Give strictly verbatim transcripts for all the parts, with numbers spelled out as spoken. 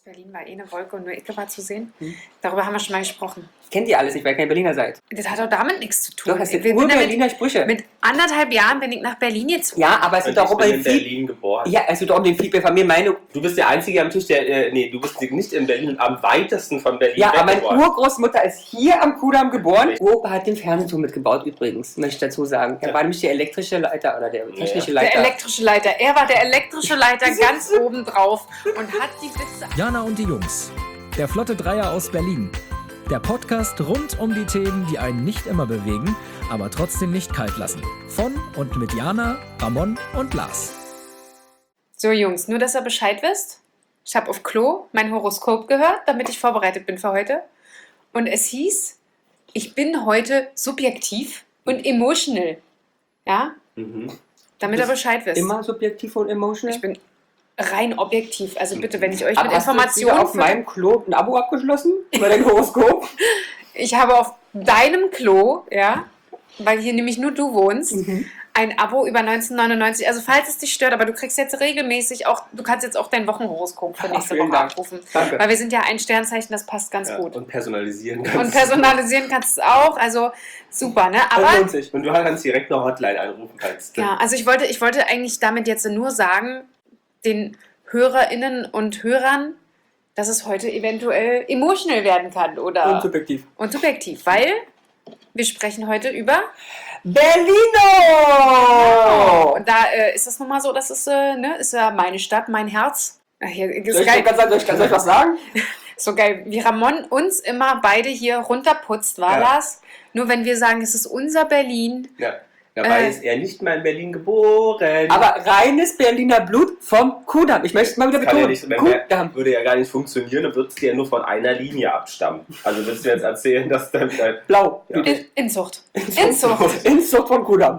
Berlin war eh eine Wolke und nur Icke war zu sehen. Hm. Darüber haben wir schon mal gesprochen. Kennt ihr alles nicht, weil ihr kein Berliner seid. Das hat auch damit nichts zu tun. Doch, das sind Wir- nur bin Berliner damit- Sprüche. Mit anderthalb Jahren bin ich nach Berlin gezogen. Ja, aber es Und geht doch ich um bin den in Feedback. Berlin geboren. Ja, es geht doch um den Feedback von mir. Meine, Du bist der Einzige am Tisch, der, äh, nee, du bist nicht in Berlin und am weitesten von Berlin ja, aber meine weggeboren. Urgroßmutter ist hier am Kudamm geboren. Opa hat den Fernsehturm mitgebaut übrigens, möchte ich dazu sagen. Er Ja. war nämlich der elektrische Leiter oder der technische Ja. Leiter. Der elektrische Leiter. Er war der elektrische Leiter ganz oben drauf und hat die Witze. Jana und die Jungs. Der Flotte Dreier aus Berlin. Der Podcast rund um die Themen, die einen nicht immer bewegen, aber trotzdem nicht kalt lassen. Von und mit Jana, Ramon und Lars. So Jungs, nur dass ihr Bescheid wisst. Ich habe auf Klo mein Horoskop gehört, damit ich vorbereitet bin für heute. Und es hieß, ich bin heute subjektiv und emotional. Ja, Mhm. damit ihr Bescheid wisst. Immer subjektiv und emotional. Ich bin rein objektiv. Also bitte, wenn ich euch Aber mit hast du jetzt wieder Informationen... auf meinem Klo ein Abo abgeschlossen? Über dein Horoskop? Ich habe auf deinem Klo, ja, weil hier nämlich nur du wohnst, Mhm. ein Abo über neunzehnhundertneunundneunzig. Also falls es dich stört, aber du kriegst jetzt regelmäßig auch, du kannst jetzt auch dein Wochenhoroskop für Ach, nächste vielen Woche Dank. abrufen. Danke. Weil wir sind ja ein Sternzeichen, das passt ganz Ja, gut. und personalisieren Und kannst. personalisieren kannst du es auch, also super, ne? Das Aber lohnt sich. Und du kannst direkt eine Hotline anrufen kannst. ja, also ich wollte, ich wollte eigentlich damit jetzt nur sagen, den HörerInnen und Hörern, dass es heute eventuell emotional werden kann oder Und subjektiv. und subjektiv, weil wir sprechen heute über Berlino! und da äh, ist das nun mal so, das ist, äh, ne, ist ja meine Stadt, mein Herz. Ach, hier, ist Soll ich, geil, ganz, soll, ich, soll ich was sagen? so geil, wie Ramon uns immer beide hier runterputzt, war Ja. das? Nur wenn wir sagen, es ist unser Berlin. Ja. Dabei Äh. ist er nicht mal in Berlin geboren. Aber reines Berliner Blut vom Kudamm. Ich möchte es mal wieder das kann ja betonen. nicht, wenn der, Kudamm. würde ja gar nicht funktionieren, dann würdest du ja nur von einer Linie abstammen. Also willst du jetzt erzählen, dass dann äh, Blau. Ja. In, Inzucht. Inzucht. Inzucht vom Kudamm.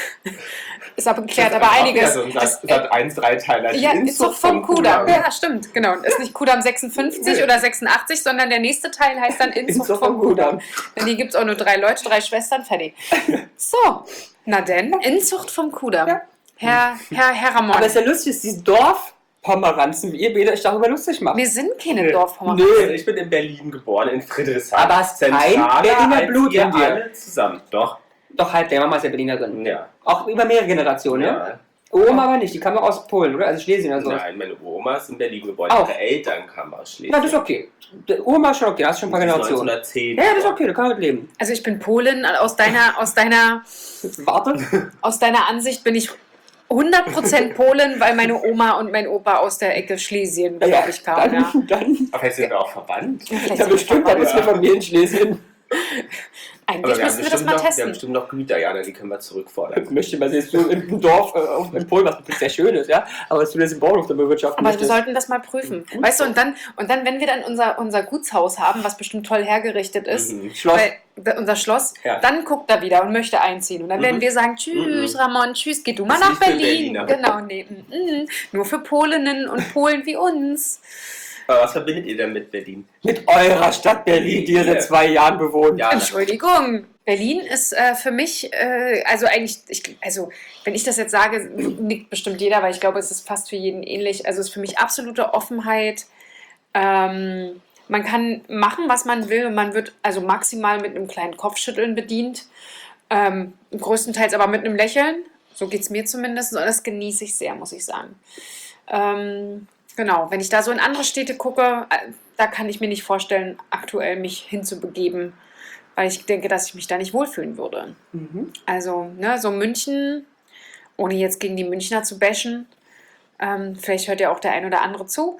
Ist aber geklärt, das aber ist auch einiges. wieder so ein Das, Sat, Sat eins Dreiteiler. ja, Inzucht vom Kudamm. Ja. Ja, stimmt, genau. Ist nicht Kudamm sechsundfünfzig oder sechsundachtzig, sondern der nächste Teil heißt dann Inzucht, Inzucht vom vom Kudamm. Kudamm. Denn hier gibt es auch nur drei Leute, drei Schwestern, fertig. So, na denn, Inzucht vom Kudamm. Ja. Herr, Herr, Herr Ramon, Aber es ist ja lustig, dass diese Dorfpomeranzen, wie ihr beide euch darüber lustig macht. wir sind keine Nee. Dorfpommern. Nö. Ich bin in Berlin geboren, in Friedrichshain. Aber hast kein Zentraler Berliner als Blut ihr in dir. alle zusammen. Doch. Doch, halt, der Mama ist ja Berlinerin. Ja. Auch über mehrere Generationen, ja? ja. Oma aber nicht, die kam auch aus Polen, oder? Also Schlesien oder so. Nein, meine Oma ist in Berlin geboren. Auch. Ihre Eltern kamen aus Schlesien. Ja, das ist okay. Der Oma ist schon okay, da hast du schon ein paar Das ist Generationen. neunzehnhundertzehn. Ja, das ist okay, da kann man mit leben. Also ich bin Polin, aus deiner, aus deiner, Warte. aus deiner Ansicht bin ich hundert Prozent Polen, weil meine Oma und mein Opa aus der Ecke Schlesien, glaube ich, kamen. dann, Ja. dann, Aber vielleicht sind wir auch verwandt. Vielleicht ja sind wir bestimmt, da verwandt. ist eine Familie in Schlesien. Eigentlich Aber wir haben, müssten wir das bestimmt mal noch, wir haben testen. bestimmt noch Güter, Jana, die können wir zurückfordern. Ich möchte mal sehen, dass du im Dorf, äh, auf- in Polen, was natürlich sehr schön ist, ja, aber dass du das im Bauernhof der bewirtschaften Aber wir möchtest. sollten das mal prüfen. Gut. Weißt du, und dann, und dann, wenn wir dann unser, unser Gutshaus haben, was bestimmt toll hergerichtet ist, Mhm. Schloss. weil, da- unser Schloss, Ja. dann guckt er wieder und möchte einziehen. Und dann werden Mhm. wir sagen, tschüss Mhm. Ramon, tschüss, geh du mal Ist nach nicht für Berlin. Berliner. Genau, nee. mhm. Nur für Polinnen und Polen wie uns. Aber was verbindet ihr denn mit Berlin? Mit eurer Stadt Berlin, die ihr seit zwei Jahren bewohnt. Ja, Entschuldigung. Berlin ist äh, für mich, äh, also eigentlich, ich, also wenn ich das jetzt sage, nickt bestimmt jeder, weil ich glaube, es ist fast für jeden ähnlich. Also es ist für mich absolute Offenheit. Ähm, man kann machen, was man will und man wird also maximal mit einem kleinen Kopfschütteln bedient. Ähm, größtenteils aber mit einem Lächeln. So geht es mir zumindest und das genieße ich sehr, muss ich sagen. Ähm, genau, wenn ich da so in andere Städte gucke, äh, da kann ich mir nicht vorstellen, aktuell mich hinzubegeben, weil ich denke, dass ich mich da nicht wohlfühlen würde. Mhm. Also, ne, so München, ohne jetzt gegen die Münchner zu bashen, ähm, vielleicht hört ja auch der ein oder andere zu,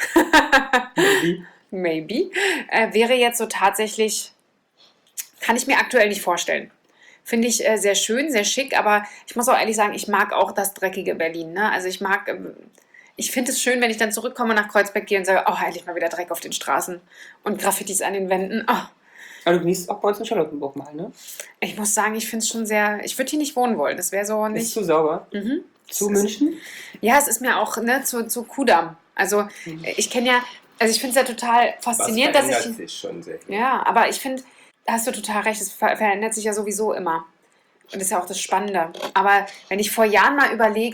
Wie? maybe, äh, wäre jetzt so tatsächlich, kann ich mir aktuell nicht vorstellen. Finde ich äh, sehr schön, sehr schick, aber ich muss auch ehrlich sagen, ich mag auch das dreckige Berlin. Ne? Also ich mag, ähm, ich finde es schön, wenn ich dann zurückkomme nach Kreuzberg gehe und sage, oh, endlich mal wieder Dreck auf den Straßen und Graffitis an den Wänden. Oh, Aber du genießt auch bei uns in Charlottenburg mal, ne? ich muss sagen, ich finde es schon sehr, ich würde hier nicht wohnen wollen. Das wäre so Ist nicht. zu sauber. Mhm. Zu Es ist- München? Ja, es ist mir auch ne, zu, zu Kudamm. Also ich kenne ja, also ich finde es ja total was faszinierend, dass verändert ich. sich schon sehr. Ja, aber ich finde, da hast du total recht, es ver verändert sich ja sowieso immer. Und das ist ja auch das Spannende. Aber wenn ich vor Jahren mal überlege,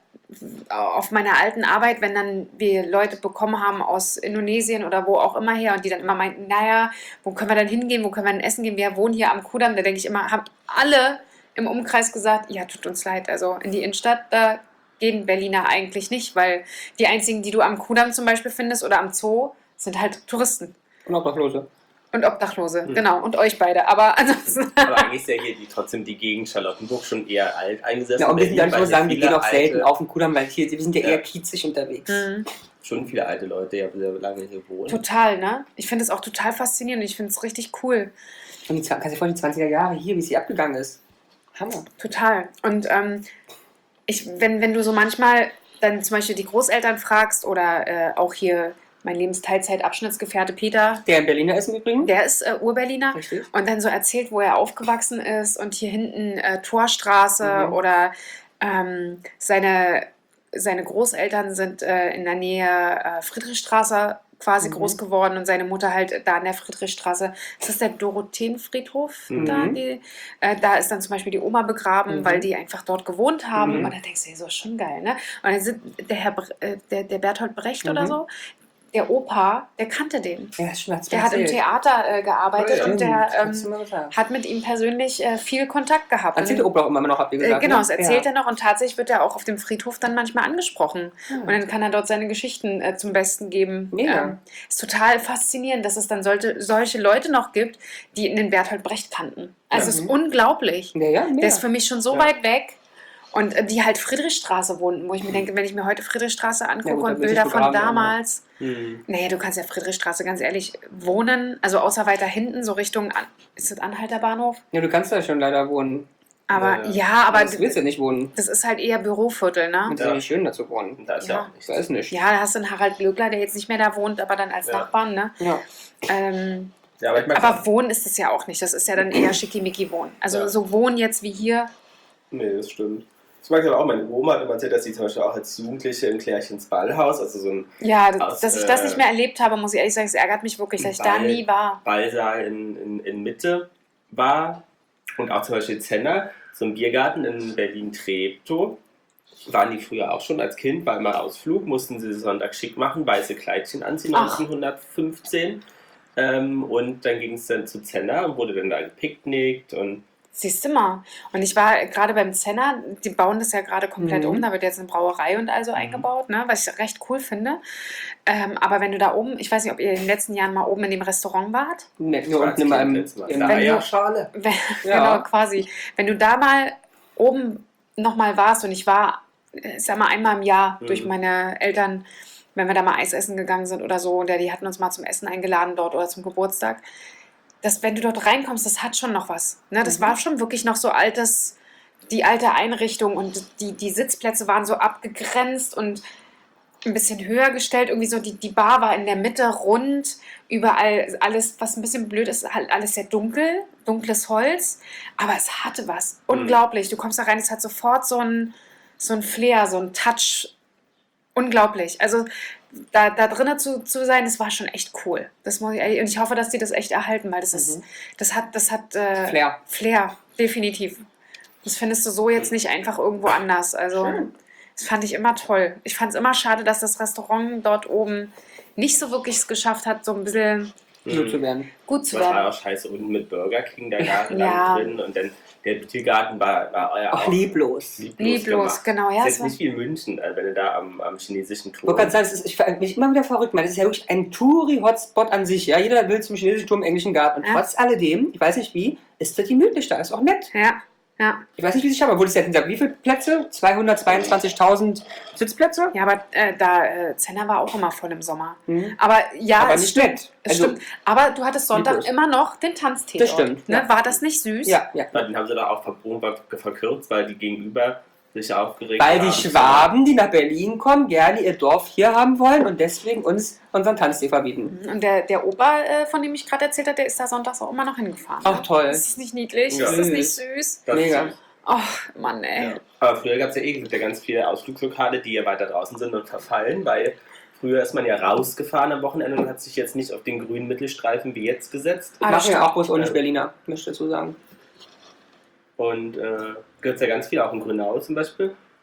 auf meiner alten Arbeit, wenn dann wir Leute bekommen haben aus Indonesien oder wo auch immer her und die dann immer meinten, naja, wo können wir denn hingehen, wo können wir denn essen gehen, wir wohnen hier am Kudamm, da denke ich immer, haben alle im Umkreis gesagt, ja, tut uns leid, also in die Innenstadt, da gehen Berliner eigentlich nicht, weil die einzigen, die du am Kudamm zum Beispiel findest oder am Zoo, sind halt Touristen. Und Obdachlose. Und Obdachlose, Hm. genau, und euch beide, aber ansonsten... Aber eigentlich ist ja hier die, trotzdem die Gegend Charlottenburg schon eher alt eingesessen. Ja, und wir sind ja nicht weil nur hier sagen, wir viele gehen auch selten alte- auf den Kudamm, weil hier, wir sind ja Ja. eher kiezig unterwegs. Mhm. Schon viele alte Leute, ja, sehr lange hier wohnen. Total, ne? Ich finde es auch total faszinierend. Ich finde es richtig cool. Und die, kannst du dir vorstellen, die zwanziger Jahre hier, wie es hier abgegangen ist. Hammer. Total. Und ähm, ich, wenn, wenn du so manchmal dann zum Beispiel die Großeltern fragst oder äh, auch hier mein Lebensteilzeitabschnittsgefährte Peter, Der in Berliner ist im Übrigen. der ist äh, Urberliner Richtig. und dann so erzählt, wo er aufgewachsen ist und hier hinten äh, Torstraße Mhm. oder ähm, seine, seine Großeltern sind äh, in der Nähe äh, Friedrichstraße quasi Mhm. groß geworden und seine Mutter halt da an der Friedrichstraße. Ist das der Dorotheenfriedhof? Mhm. Da, die, äh, da ist dann zum Beispiel die Oma begraben, Mhm. weil die einfach dort gewohnt haben. Mhm. Und dann denkst du dir, so ist schon geil, ne? Und dann sind der Herr Bre- äh, der, der Berthold Brecht oder Mhm. so, der Opa, der kannte den. Ja, das schon hat's Der hat im erzählt. Theater äh, gearbeitet Ja, und Stimmt, der ähm, hast du mal gesagt. hat mit ihm persönlich äh, viel Kontakt gehabt. Erzählt der Und, Opa auch immer noch, habt ihr gesagt. äh, genau, ne? das erzählt ja. er noch und tatsächlich wird er auch auf dem Friedhof dann manchmal angesprochen. Und dann kann er dort seine Geschichten äh, zum Besten geben. Mega. Ähm, ist total faszinierend, dass es dann solche, solche Leute noch gibt, die den Berthold Brecht kannten. Also es Ja. ist unglaublich. Ja, ja, mega. Der ist für mich schon so Ja. weit weg. Und äh, die halt Friedrichstraße wohnten, wo ich mir denke, wenn ich mir heute Friedrichstraße angucke Ja, gut, da und wird Bilder sich von begraben, damals, Hm. naja, du kannst ja Friedrichstraße, ganz ehrlich, wohnen, also außer weiter hinten, so Richtung, An ist das Anhalter Bahnhof? Ja, du kannst da schon leider wohnen. Aber Ja, ja, ja. aber das willst du nicht wohnen. das ist halt eher Büroviertel, ne? Und es ist Ja. ja nicht schön, da zu wohnen. Und da ist ja, Ja. auch nichts. Da ist nicht. Ja, da hast du einen Harald Glöckler, der jetzt nicht mehr da wohnt, aber dann als Ja. Nachbarn, ne? Ja. Ähm, Ja, aber ich mag aber Wohnen ist es ja auch nicht, das ist ja dann eher schickimicki Wohnen. Also Ja. so Wohnen jetzt wie hier, Nee, das stimmt. Das mag ich aber auch. Meine Oma hat immer erzählt, dass sie zum Beispiel auch als Jugendliche im Klärchens Ballhaus, also so ein ja, Aus, dass ich das äh, nicht mehr erlebt habe, muss ich ehrlich sagen, es ärgert mich wirklich, dass ich da Weil- nie war. Ballsaal in, in, in Mitte war und auch zum Beispiel Zenner, so ein Biergarten in Berlin-Treptow. Waren die früher auch schon als Kind, war immer Ausflug, mussten sie Sonntag schick machen, weiße Kleidchen anziehen, Ach. neunzehnhundertfünfzehn. Ähm, und dann ging es dann zu Zenner und wurde dann da gepicknickt und Siehst du mal. Und ich war gerade beim Zenner, die bauen das ja gerade komplett Mhm. um, da wird jetzt eine Brauerei und also eingebaut, ne, was ich recht cool finde. Ähm, aber wenn du da oben, ich weiß nicht, ob ihr in den letzten Jahren mal oben in dem Restaurant wart, Ne, Ich nur war unten als immer Kind im, letztes Mal. im Da, Wenn ja, du- Schale. wenn, Ja. genau, quasi, wenn du da mal oben nochmal warst und ich war, äh, ich sag mal, einmal im Jahr Mhm. durch meine Eltern, wenn wir da mal Eis essen gegangen sind oder so, und der, die hatten uns mal zum Essen eingeladen dort oder zum Geburtstag, dass wenn du dort reinkommst, das hat schon noch was. Ne? Das Mhm. war schon wirklich noch so altes, die alte Einrichtung und die, die Sitzplätze waren so abgegrenzt und ein bisschen höher gestellt. Irgendwie so, die, die Bar war in der Mitte rund, überall alles, was ein bisschen blöd ist, halt alles sehr dunkel, dunkles Holz, aber es hatte was. Mhm. Unglaublich. Du kommst da rein, es hat sofort so ein, so ein Flair, so ein Touch. Unglaublich. Also da, da drinnen zu, zu sein, das war schon echt cool. Das muss ich, ehrlich- und ich hoffe, dass die das echt erhalten, weil das ist, Mhm. das hat, das hat äh, Flair. Flair, definitiv. Das findest du so jetzt nicht einfach irgendwo anders. Also Schön. das fand ich immer toll. Ich fand es immer schade, dass das Restaurant dort oben nicht so wirklich es geschafft hat, so ein bisschen so zu werden. gut zu Das war werden. auch scheiße unten mit Burger King da jahrelang Ja. drin und dann der Tiergarten war, war ja Auch auch lieblos. Lieblos, gemacht. genau. Ja, Das es ist jetzt war, nicht wie in München, äh, wenn du da am, am chinesischen Ich Turm. wollte gerade sagen, das ist, ich frage mich immer wieder verrückt, man. Das ist ja wirklich ein Touri-Hotspot an sich. Ja? Jeder will zum chinesischen Turm, im englischen Garten. Und Ja. trotz alledem, ich weiß nicht wie, ist das gemütlich da. Ist auch nett. ja, ja. Ich weiß nicht, wie sich aber, wurde es ja gesagt, wie viele Plätze? zweihundertzweiundzwanzigtausend Sitzplätze? Ja, aber äh, da, äh, Zenner war auch immer voll im Sommer. Mhm. Aber ja, Aber es nicht stimmt. nett. Es Also- stimmt. Aber du hattest Sonntag Lieblos. immer noch den Tanztee. Das dort, stimmt, Ne? ja. War das nicht süß? Ja, ja. Den haben sie da auch verbogen, verkürzt, weil die gegenüber sich aufgeregt Weil haben. die Schwaben, die nach Berlin kommen, gerne ihr Dorf hier haben wollen und deswegen uns unseren Tanztee verbieten. Und der, der Opa, äh, von dem ich gerade erzählt habe, der ist da sonntags auch immer noch hingefahren. Ach toll. Ist das nicht niedlich? Ja. Ist das nicht süß? Das Mega. ist- Ach, Mann, ey. Ja. Aber früher gab es ja eh gibt ja ganz viele Ausflugslokale, die ja weiter draußen sind und verfallen, weil früher ist man ja rausgefahren am Wochenende und hat sich jetzt nicht auf den grünen Mittelstreifen wie jetzt gesetzt. Ah, das Machen ja stimmt. auch bloß ohne Ja. Berliner, möchte ich dazu sagen. Und äh, gibt es ja ganz viel, auch in Grünau zum Beispiel.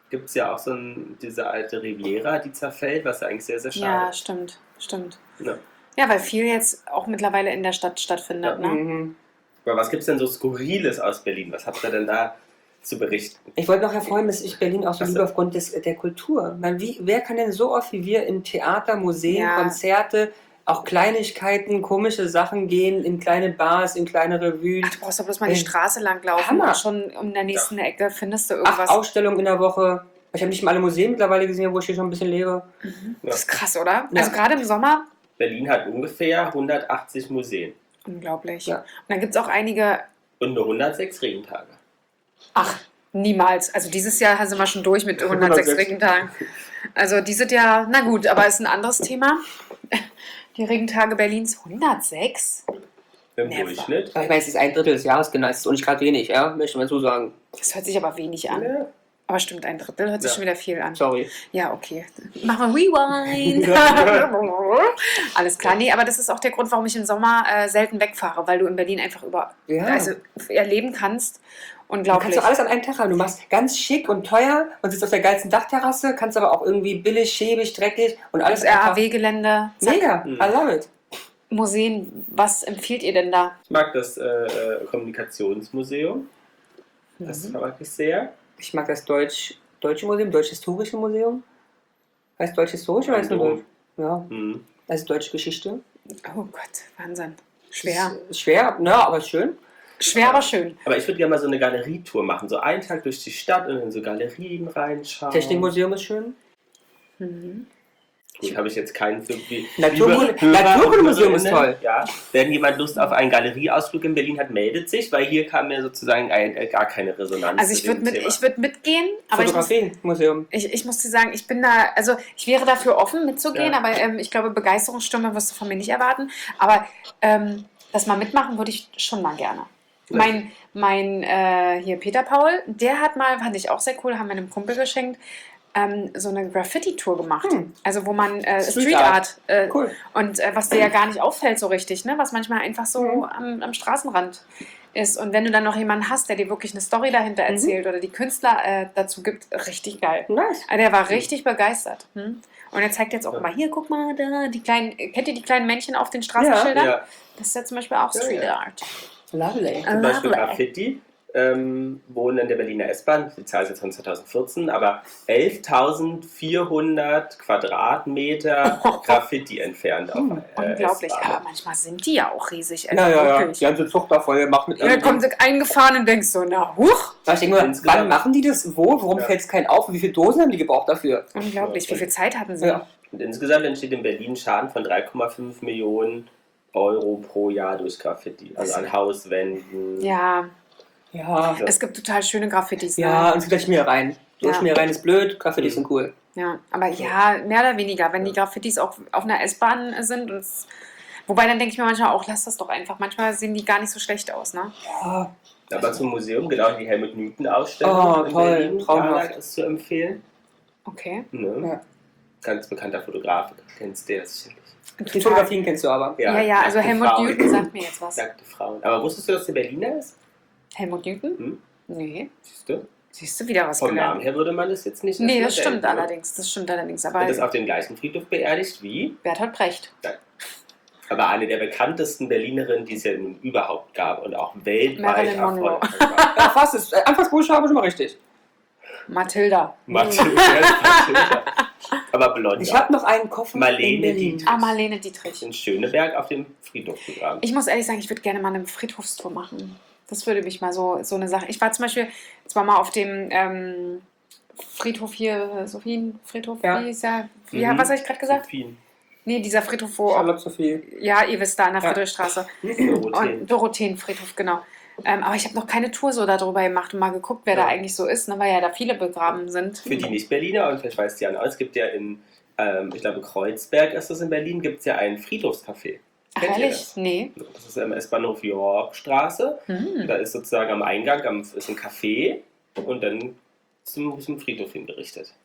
gibt es ja auch so ein, diese alte Riviera, die zerfällt, was ja eigentlich sehr, sehr schade Ja, ist. stimmt, stimmt. Ja. Ja, weil viel jetzt auch mittlerweile in der Stadt stattfindet, Ja. ne? Mhm. Aber was gibt es denn so Skurriles aus Berlin? Was habt ihr denn da zu berichten? Ich wollte noch hervorheben, dass ich Berlin auch so Ach so. liebe aufgrund des, der Kultur. Man, wie, wer kann denn so oft wie wir in Theater, Museen, Ja. Konzerte, auch Kleinigkeiten, komische Sachen gehen, in kleine Bars, in kleine Revuen. Ach, du brauchst doch bloß mal die Ey. Straße lang laufen Hammer. und schon um der nächsten Ecke findest du Acht irgendwas. Ausstellungen in der Woche. Ich habe nicht mal alle Museen mittlerweile gesehen, wo ich hier schon ein bisschen lebe. Das ist krass, oder? Ja. Also gerade im Sommer, Berlin hat ungefähr hundertachtzig Museen unglaublich. Ja. Und dann gibt es auch einige, und nur hundertsechs Regentage. ach, niemals. Also dieses Jahr sind wir schon durch mit hundertsechs hundertsechs. Regentagen. Also die sind ja, na gut, aber ist ein anderes Thema. Die Regentage Berlins hundertsechs? Im Never. Durchschnitt. Aber ich meine, es ist ein Drittel des Jahres, genau. Es ist auch nicht gerade wenig, ja, möchte man so sagen. Das hört sich aber wenig an. Ja. Aber stimmt, ein Drittel hört sich Ja. schon wieder viel an. Sorry. Ja, okay. Machen wir Rewind. Alles klar. Nee, aber das ist auch der Grund, warum ich im Sommer äh, selten wegfahre, weil du in Berlin einfach über Ja. also erleben kannst. Du Unglaublich. kannst doch alles an einem Tag haben. Du machst ganz schick und teuer und sitzt auf der geilsten Dachterrasse, kannst aber auch irgendwie billig, schäbig, dreckig und alles Das R A W-Gelände, Mega, Mhm. I love it. Museen. Was empfiehlt ihr denn da? Ich mag das äh, äh, Kommunikationsmuseum. Das Mhm. mag ich sehr. Ich mag das Deutsch, Deutsche Museum, Deutsch-Historische Museum. Heißt Deutsch-Historisch oder heißt nur Deutsch? Ja, Mhm. das ist Deutsche Geschichte. Oh Gott, Wahnsinn. Schwer. Ist schwer, na, aber schön. Schwer, aber schön. Aber ich würde gerne mal so eine Galerietour machen. So einen Tag durch die Stadt und in so Galerien reinschauen. Technikmuseum ist schön. Mhm. Gut, habe ich jetzt keinen für die Naturkunde- liebe Hörer Naturkundemuseum und ist Hörerinnen. toll. Ja, wenn jemand Lust auf einen Galerieausflug in Berlin hat, meldet sich, weil hier kam mir sozusagen ein, äh, gar keine Resonanz. Also zu ich würde dem mit, Thema. ich würd mitgehen, aber ich muss, Fotografie-Museum. ich, ich muss dir sagen, ich bin da, also ich wäre dafür offen mitzugehen, Ja. aber ähm, ich glaube, Begeisterungsstürme wirst du von mir nicht erwarten. Aber ähm, das mal mitmachen würde ich schon mal gerne. Ja. Mein, mein äh, hier Peter Paul, der hat mal, fand ich auch sehr cool, haben wir einem Kumpel geschenkt, ähm, so eine Graffiti-Tour gemacht. Hm. Also wo man äh, Street Street Art, äh, Cool. und äh, was dir ja gar nicht auffällt so richtig, ne? Was manchmal einfach so Mhm. am, am Straßenrand ist. Und wenn du dann noch jemanden hast, der dir wirklich eine Story dahinter Mhm. erzählt oder die Künstler äh, dazu gibt, richtig geil. Nice. Also der war richtig begeistert. Hm? Und er zeigt jetzt auch Ja. mal, hier, guck mal, da, die kleinen, kennt ihr die kleinen Männchen auf den Straßenschildern? Ja, Das ist ja zum Beispiel auch Ja, Street ja. Art. Lovely. zum Beispiel Lovely. Graffiti. Ähm, wohnen in der Berliner S-Bahn, die Zahl ist jetzt von zweitausendvierzehn, aber elftausendvierhundert Quadratmeter Graffiti entfernt. Auf, Hm, äh, Unglaublich, S-Bahn. aber manchmal sind die ja auch riesig. Also Ja, ja, ja. wirklich. Die haben so Zucht da voll gemacht mit Und dann kommt sie eingefahren und denkst so, na, huch, Da ich denke mal, Insgesamt- wann machen die das? Wo? Warum Ja. fällt es keinen auf? Und wie viele Dosen haben die gebraucht dafür? unglaublich, wie viel Zeit hatten sie? Ja. Und insgesamt entsteht in Berlin Schaden von drei Komma fünf Millionen Euro pro Jahr durch Graffiti. Also an Hauswänden. Ja, Ja. Ja. es gibt total schöne Graffitis. Ne? Ja, und es gibt gleich Schmierereien. So Ja. Schmierereien ist blöd, Graffiti Mhm. sind cool. Ja, aber ja, mehr oder weniger, wenn die Graffitis auch auf einer S-Bahn sind. Und es, wobei dann denke ich mir manchmal auch, lass das doch einfach. Manchmal sehen die gar nicht so schlecht aus, ne? Ja. Aber zum Museum, genau die Helmut Newton-Ausstellung Oh, in toll, Berlin, traumhaft. ja, ist zu empfehlen. Okay. Ne? Ja. Ganz bekannter Fotograf, kennst du ja sicherlich. Die Fotografien kennst du aber. Ja, ja, also nackte Helmut Frauen. Newton sagt mir jetzt was. Nackte Frauen. Aber wusstest du, dass der Berliner ist? Helmut Newton? Hm? Nee. Siehst du? Siehst du wieder was Vom Namen gelernt? her würde man das jetzt nicht Nee, erstmal das stimmt denken, ne? allerdings. Das stimmt allerdings. Aber Und ist auf dem gleichen Friedhof beerdigt wie? Bertolt Brecht. Aber eine der bekanntesten Berlinerinnen, die es ja nun überhaupt gab und auch weltweit Marilyn Monroe. erfolgreich war. Ja, fast. Ist, äh, Anfangsbuchstabe schon mal richtig. Mathilda. Mathilda. Mathilda. Aber blond. Ich habe noch einen Koffer Marlene in Berlin. Dietrich. Ah, Marlene Dietrich. in Schöneberg auf dem Friedhof begraben. Ich muss ehrlich sagen, ich würde gerne mal eine Friedhofstour machen. Das würde mich mal so, so eine Sache. Ich war zum Beispiel zwar mal auf dem ähm, Friedhof hier, Sophien, Friedhof, Ja. wie ist der? Wie, Mhm. Was habe ich gerade gesagt? Sophien. Nee, dieser Friedhof, wo. Charlotte Sophie. Ja, ihr wisst, da an der Ja. Friedrichstraße. Dorotheen. Und Dorotheenfriedhof, genau. Ähm, aber ich habe noch keine Tour so darüber gemacht und mal geguckt, wer Ja. da eigentlich so ist, ne, weil ja da viele begraben sind. Für die Nicht-Berliner, und vielleicht weiß Jan auch, es gibt ja in, ähm, ich glaube, Kreuzberg ist das in Berlin, gibt es ja ein Friedhofscafé. Ach, Kennt ihr ehrlich? das? Nee. Das ist im S-Bahnhof Yorkstraße. Hm. Da ist sozusagen am Eingang am, ist ein Café und dann zum, zum Friedhof hingerichtet.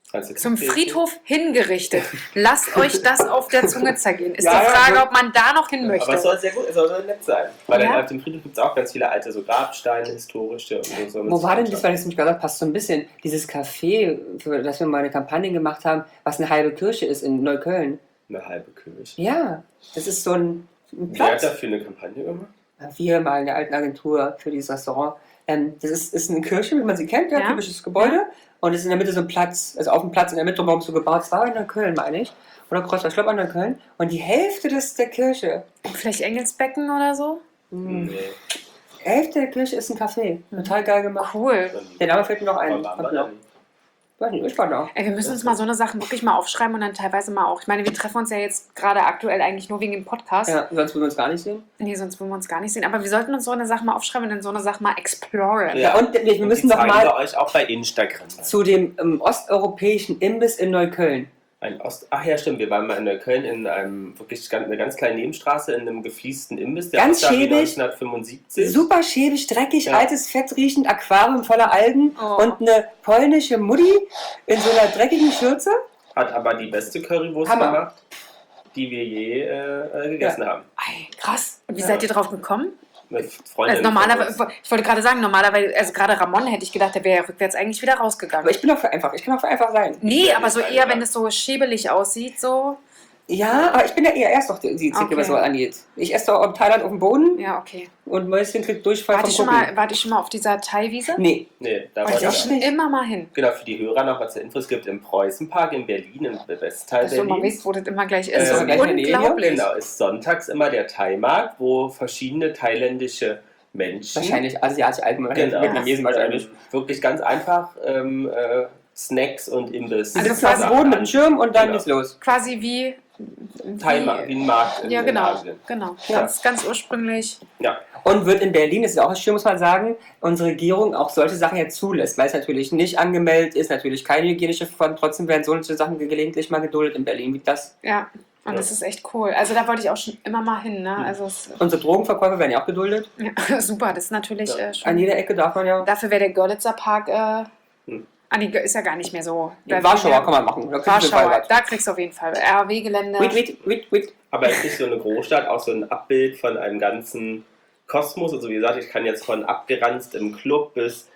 Zum Friedhof hingerichtet. Lasst euch das auf der Zunge zergehen. Ist Ja, die ja, Frage, ja. ob man da noch hin möchte. Aber es soll sehr gut, es soll nett sein. Weil Ja. dann auf dem Friedhof gibt es auch ganz viele alte so Grabsteine, historische und so. Wo war denn das, weil ich es nicht gesagt habe, passt so ein bisschen, dieses Café, für das wir mal eine Kampagne gemacht haben, was eine halbe Kirche ist in Neukölln. Eine halbe Kirche. Ja, das ist so ein, ein Wer hat Platz. dafür eine Kampagne gemacht? Wir mal in der alten Agentur für dieses Restaurant. Ähm, das ist, ist eine Kirche, wie man sie kennt, ja, Ja. typisches Gebäude. Und es ist in der Mitte so ein Platz, also auf dem Platz in der Mitte drumherum so gebaut. Es war in Neukölln, meine ich. Oder Kreuzberg, ich glaube an Neukölln. Und die Hälfte des, der Kirche, Vielleicht Engelsbecken oder so? mh, Nee. Hälfte der Kirche ist ein Café. Total geil gemacht. Cool. Der Name fällt mir noch ein. Wann waren Kommt wir noch. denn? Weiß nicht, ich war da. Ey, wir müssen uns mal so eine Sachen wirklich mal aufschreiben und dann teilweise mal auch. Ich meine, wir treffen uns ja jetzt gerade aktuell eigentlich nur wegen dem Podcast. Ja, sonst würden wir uns gar nicht sehen. Nee, sonst würden wir uns gar nicht sehen. Aber wir sollten uns so eine Sache mal aufschreiben und dann so eine Sache mal exploren. Ja, und wir Und müssen die noch zeigen mal wir euch auch bei Instagram. zu dem ähm, osteuropäischen Imbiss in Neukölln. Ein Ost Ach ja, stimmt. Wir waren mal in Neukölln in einem wirklich ganz, eine ganz kleine Nebenstraße in einem gefliesten Imbiss. Der Ganz aussah wie schäbig. neunzehnhundertfünfundsiebzig. Super schäbig, dreckig, Ja. altes, fettriechend Aquarium voller Algen Oh. und eine polnische Mutti in so einer dreckigen Schürze. Hat aber die beste Currywurst Hammer. gemacht, die wir je äh, äh, gegessen haben. Ey, krass. Und wie Ja. seid ihr drauf gekommen? Mit Freundinnen Also von normalerweise, uns. ich wollte gerade sagen, normalerweise, also gerade Ramon hätte ich gedacht, der wäre ja rückwärts eigentlich wieder rausgegangen. Aber ich bin auch für einfach, ich kann auch für einfach sein. Nee, Ja, aber so nicht eher, einfach. wenn es so schäbelig aussieht, so. Ja, aber ich bin ja eher erst doch die, die Zicke, Okay. was so angeht. Ich esse doch in Thailand auf dem Boden Ja, okay. und Mäuschen kriegt Durchfall Wart vom ihr schon Gucken. mal, wart ihr schon mal auf dieser Thai-Wiese? Nee, Nee, da Wollte war ich auch das. schon immer mal hin. Genau, für die Hörer noch was zur Info. Es gibt im Preußenpark in Berlin, im Westteil Dass du immer Berlins. weißt, wo das immer gleich ist. Äh, Das ist gleich in der Nähe hier? unglaublich. Genau, ist sonntags immer der Thai-Markt, wo verschiedene thailändische Menschen. wahrscheinlich asiatische Alten, Genau. Vietnamesen wahrscheinlich. Ähm, wirklich ganz einfach ähm, äh, Snacks und Imbiss. Die Also sitzen auf dem quasi- Boden mit dem Schirm und dann Genau. geht's los. Quasi wie. wie Thai-Markt, wie ein Markt in, Ja, in genau. Asien. genau. Ja. Ganz, ganz ursprünglich. Ja. Und wird in Berlin, das ist auch schön, muss man sagen, unsere Regierung auch solche Sachen jetzt zulässt, weil es natürlich nicht angemeldet ist, natürlich keine hygienische Verfahren, trotzdem werden solche Sachen gelegentlich mal geduldet in Berlin, wie das. Ja. Und Ja. das ist echt cool. Also da wollte ich auch schon immer mal hin. Ne? Also es, Unsere Drogenverkäufer werden ja auch geduldet. ja, super, das ist natürlich Ja. äh, An schon. jeder Ecke darf man ja. Dafür wäre der Görlitzer Park. Äh, Hm. ah, nee, ist ja gar nicht mehr so. Da Warschauer wär- kann man machen. Da kriegst du Warschauer, Fall da kriegst du auf jeden Fall. R A W-Gelände. Wait, wait, wait, wait. Aber ist nicht so eine Großstadt auch so ein Abbild von einem ganzen Kosmos? Also wie gesagt, ich kann jetzt von abgeranzt im Club bis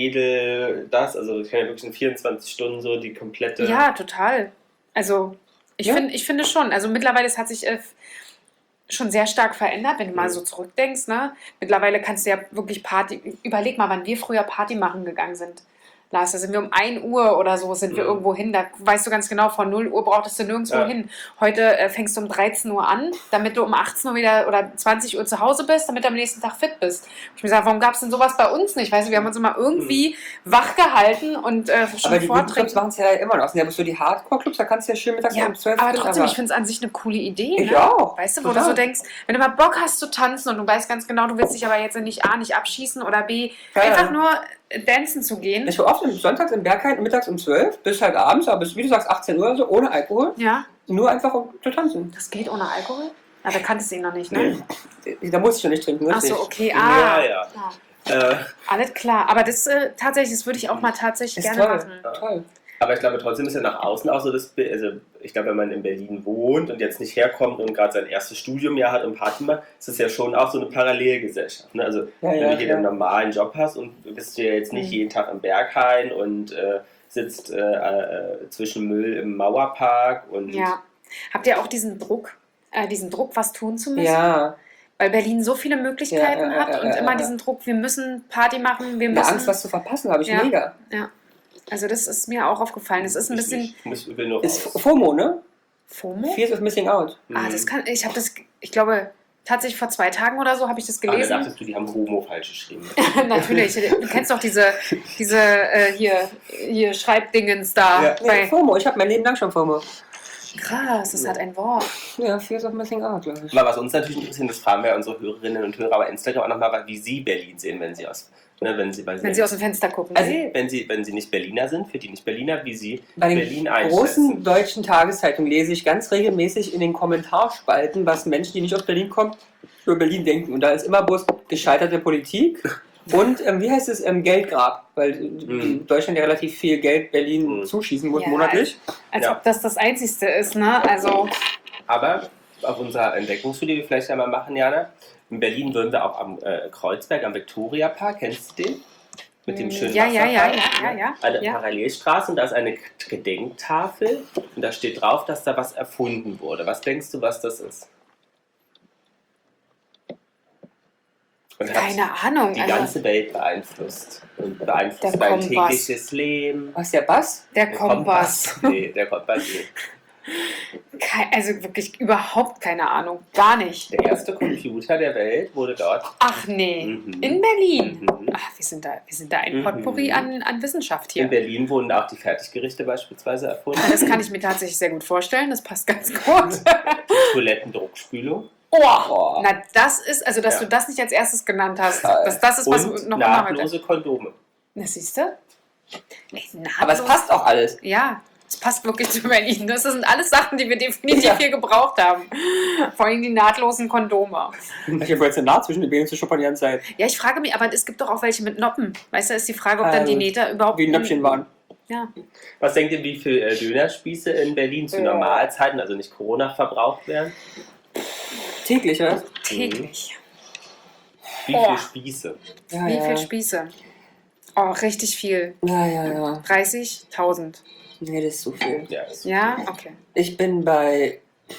edel das, also ich kann ja wirklich in vierundzwanzig Stunden so die komplette... Ja, total. Also ich, Ja. find, ich finde schon. Also mittlerweile, es hat sich äh, schon sehr stark verändert, wenn du mal Mhm. so zurückdenkst. Ne? Mittlerweile kannst du ja wirklich Party... Überleg mal, wann wir früher Party machen gegangen sind. Lars, da sind wir um ein Uhr oder so, sind wir Mhm. irgendwo hin. Da weißt du ganz genau, von null Uhr brauchtest du nirgendwo Ja. hin. Heute äh, fängst du um dreizehn Uhr an, damit du um achtzehn Uhr wieder oder zwanzig Uhr zu Hause bist, damit du am nächsten Tag fit bist. Ich mir gesagt, warum gab es denn sowas bei uns nicht? Weißt du, wir haben uns immer irgendwie wach gehalten und äh, schon Aber die Clubs vortrinken. machen es ja immer noch. Das sind ja so die Hardcore-Clubs, da kannst du ja schön mittags Ja, um zwölf aber hin, trotzdem, ich finde es an sich eine coole Idee. Ich Ne? auch. Weißt du, wo Total. du so denkst, wenn du mal Bock hast zu tanzen und du weißt ganz genau, du willst dich aber jetzt nicht A, nicht abschießen oder B, Ja, einfach ja. nur äh, dancen zu gehen. Ich war oft sonntags im Berghain mittags um zwölf bis halt abends, aber bis, wie du sagst, achtzehn Uhr oder so, ohne Alkohol. Ja, Nur einfach um zu tanzen. das geht ohne Alkohol? Na, da kanntest du ihn noch nicht, ne? Da muss ich schon nicht trinken. Ach richtig. so, okay. Ah, Ja, ja. ja. Äh, Alles klar. Aber das äh, tatsächlich, das würde ich auch mal tatsächlich Ist gerne toll. machen. Toll. aber ich glaube trotzdem ist ja nach außen auch so das Bild, also ich glaube, wenn man in Berlin wohnt und jetzt nicht herkommt und gerade sein erstes Studiumjahr hat und Party macht, ist das ja schon auch so eine Parallelgesellschaft. Ne? Also Ja, wenn ja, du hier ja. einen normalen Job hast und bist du ja jetzt nicht Mhm. jeden Tag im Berghain und äh, sitzt äh, äh, zwischen Müll im Mauerpark und Ja. Habt ihr auch diesen Druck, äh, diesen Druck, was tun zu müssen? Ja, Weil Berlin so viele Möglichkeiten Ja, ja, ja, hat und ja, immer ja. diesen Druck, wir müssen Party machen, wir eine müssen... Angst, was zu verpassen, habe ich Ja. mega. Ja. Also das ist mir auch aufgefallen. Es ist ein ich, bisschen ich, muss, will nur Ist raus. FOMO, ne? FOMO. Fears of Missing Out. Ah, das kann, ich habe das, ich glaube, tatsächlich vor zwei Tagen oder so habe ich das Ah, da gelesen. dachtest du, die haben Homo falsch geschrieben. Natürlich. Du kennst doch diese, diese äh, hier, hier Schreibdingens da. Ja. Nee, Bei, FOMO, ich habe mein Leben lang schon FOMO. krass, das hat ein Wort. Ja, Fears of Missing Out, glaube ich. Aber was uns natürlich interessiert, das fragen wir unsere Hörerinnen und Hörer bei Instagram auch nochmal, wie sie Berlin sehen, wenn sie aus, ne, wenn sie bei Wenn sie aus dem Fenster gucken. Also- Nee, wenn sie, wenn sie nicht Berliner sind, für die nicht Berliner, wie sie Bei den Berlin großen einschätzen. deutschen Tageszeitungen lese ich ganz regelmäßig in den Kommentarspalten, was Menschen, die nicht aus Berlin kommen, über Berlin denken. Und da ist immer bloß gescheiterte Politik Und ähm, wie heißt es? Ähm, Geldgrab. Weil Mhm. Deutschland ja relativ viel Geld Berlin Mhm. zuschießen muss Ja, monatlich. Als Ja. ob das das Einzigste ist, ne? Also, Aber auf unserer Entdeckungstour, die wir vielleicht einmal machen, Jana, in Berlin würden wir auch am äh, Kreuzberg, am Viktoriapark, kennst du den? Mit dem schönen ja, ja, ja, Wasserfall. ja, ja, ja. Eine ja. Parallelstraße und da ist eine Gedenktafel und da steht drauf, dass da was erfunden wurde. Was denkst du, was das ist? Und hat Keine Ahnung. die Also, ganze Welt beeinflusst. Und beeinflusst Der dein Kompass. tägliches Leben. Was, der Bass? der Der Kompass. Nee, der Kompass nicht. Kei- Also wirklich überhaupt keine Ahnung. Gar nicht. Der erste Computer der Welt wurde dort. Ach nee. Mhm. In Berlin. Mhm. Ach, wir sind da, wir sind da ein Mhm. Potpourri an, an Wissenschaft hier. In Berlin wurden auch die Fertiggerichte beispielsweise erfunden. Das kann ich mir tatsächlich sehr gut vorstellen. Das passt ganz gut. Toilettendruckspülung. Oh, Oh. na das ist, also dass Ja. du das nicht als erstes genannt hast, Ja. dass das ist, was Und noch immer heute. nahtlose Kondome. Na, siehst du? Ey, Aber es nahtlos. passt auch alles. Ja, es passt wirklich zu Berlin. Das sind alles Sachen, die wir definitiv Ja. hier gebraucht haben. Vor allem die nahtlosen Kondome. Ich habe jetzt eine Naht zwischen den Beinen zu schuppern die ganze Zeit. Ja, ich frage mich, aber es gibt doch auch welche mit Noppen. Weißt du, ist die Frage, ob dann die Ähm, Nähte überhaupt... Wie Nöpfchen waren. Ja. Was denkt ihr, wie viele äh, Dönerspieße in Berlin zu Ja. Normalzeiten, also nicht Corona, verbraucht werden? Täglich, oder? Täglich. Wie Oh. viele Spieße? Ja, Wie ja. viel Spieße? Oh, richtig viel. Ja, ja, ja. dreißigtausend. Nee, das ist zu viel. Ja, ist Ja, okay. Ich bin bei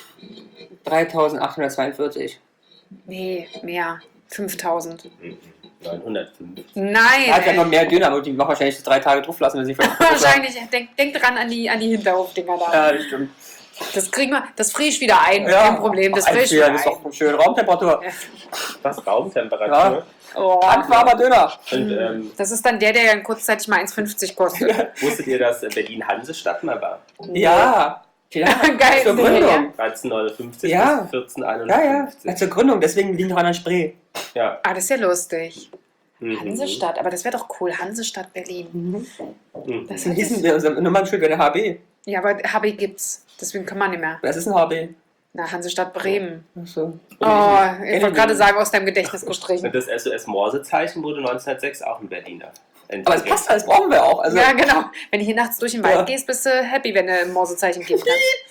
dreitausendachthundertzweiundvierzig. Nee, mehr. fünftausend. Mhm. neunhundertfünf. Nein. Er hat ja ey. noch mehr Döner, aber die machen wahrscheinlich drei Tage drauf lassen, wenn sie Wahrscheinlich. Denk, denk dran an die, an die Hinterhofdinger da. Ja, das stimmt. Das kriegen wir, das frisch wieder ein. Ja, Kein Problem, das frisch einfrieren, wieder ist ein. doch schön. Raumtemperatur. Was? Raumtemperatur? Oh. Handwarmer Döner. Und ähm, Das ist dann der, der dann kurzzeitig mal eins fünfzig kostet. wusstet ihr, dass äh, Berlin Hansestadt mal war? Ja. Ja. Geil. Zur Gründung. dreizehnhundertneunundfünfzig Ja. bis Ja, ja. vierzehnhunderteinundfünfzig. Zur Gründung, deswegen liegen wir an der Spree. Ja. Ah, das ist ja lustig. Mhm. Hansestadt, aber das wäre doch cool. Hansestadt Berlin. Mhm. Das Das hießen wir unser Nummernschild wäre der H B. Ja, aber H B gibt's. Deswegen kann man nicht mehr. Was ist ein H B? Na, Hansestadt Bremen. Ach so. Oh, ich Kenn wollte ich gerade nicht. sagen, aus deinem Gedächtnis gestrichen. Und das S O S-Morsezeichen wurde neunzehnhundertsechs auch ein Berliner. Aber es passt alles, brauchen wir auch. Also, Ja, genau. Wenn du hier nachts durch den Wald Ja. gehst, bist du happy, wenn du ein Morsezeichen geben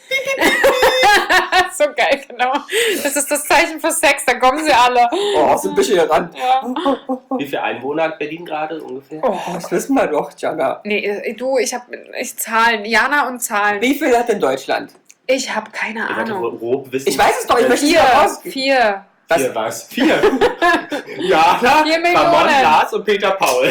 kannst. So geil, genau. Das ist das Zeichen für Sex, da kommen sie alle. oh, so ein bisschen hier ran. Ja. Wie viele Einwohner hat Berlin gerade ungefähr? Oh. Das wissen wir doch, Jana. Nee, äh, du, ich hab ich Zahlen. Jana und Zahlen. Wie viel hat denn Deutschland? Ich habe keine Ich hatte Ahnung. grob wissen. Ich weiß es doch, ich möchte es Vier. mal raus. Vier. Was? Vier was? Vier. Ja, klar. Vier Millionen. Ramon, Lars und Peter Paul.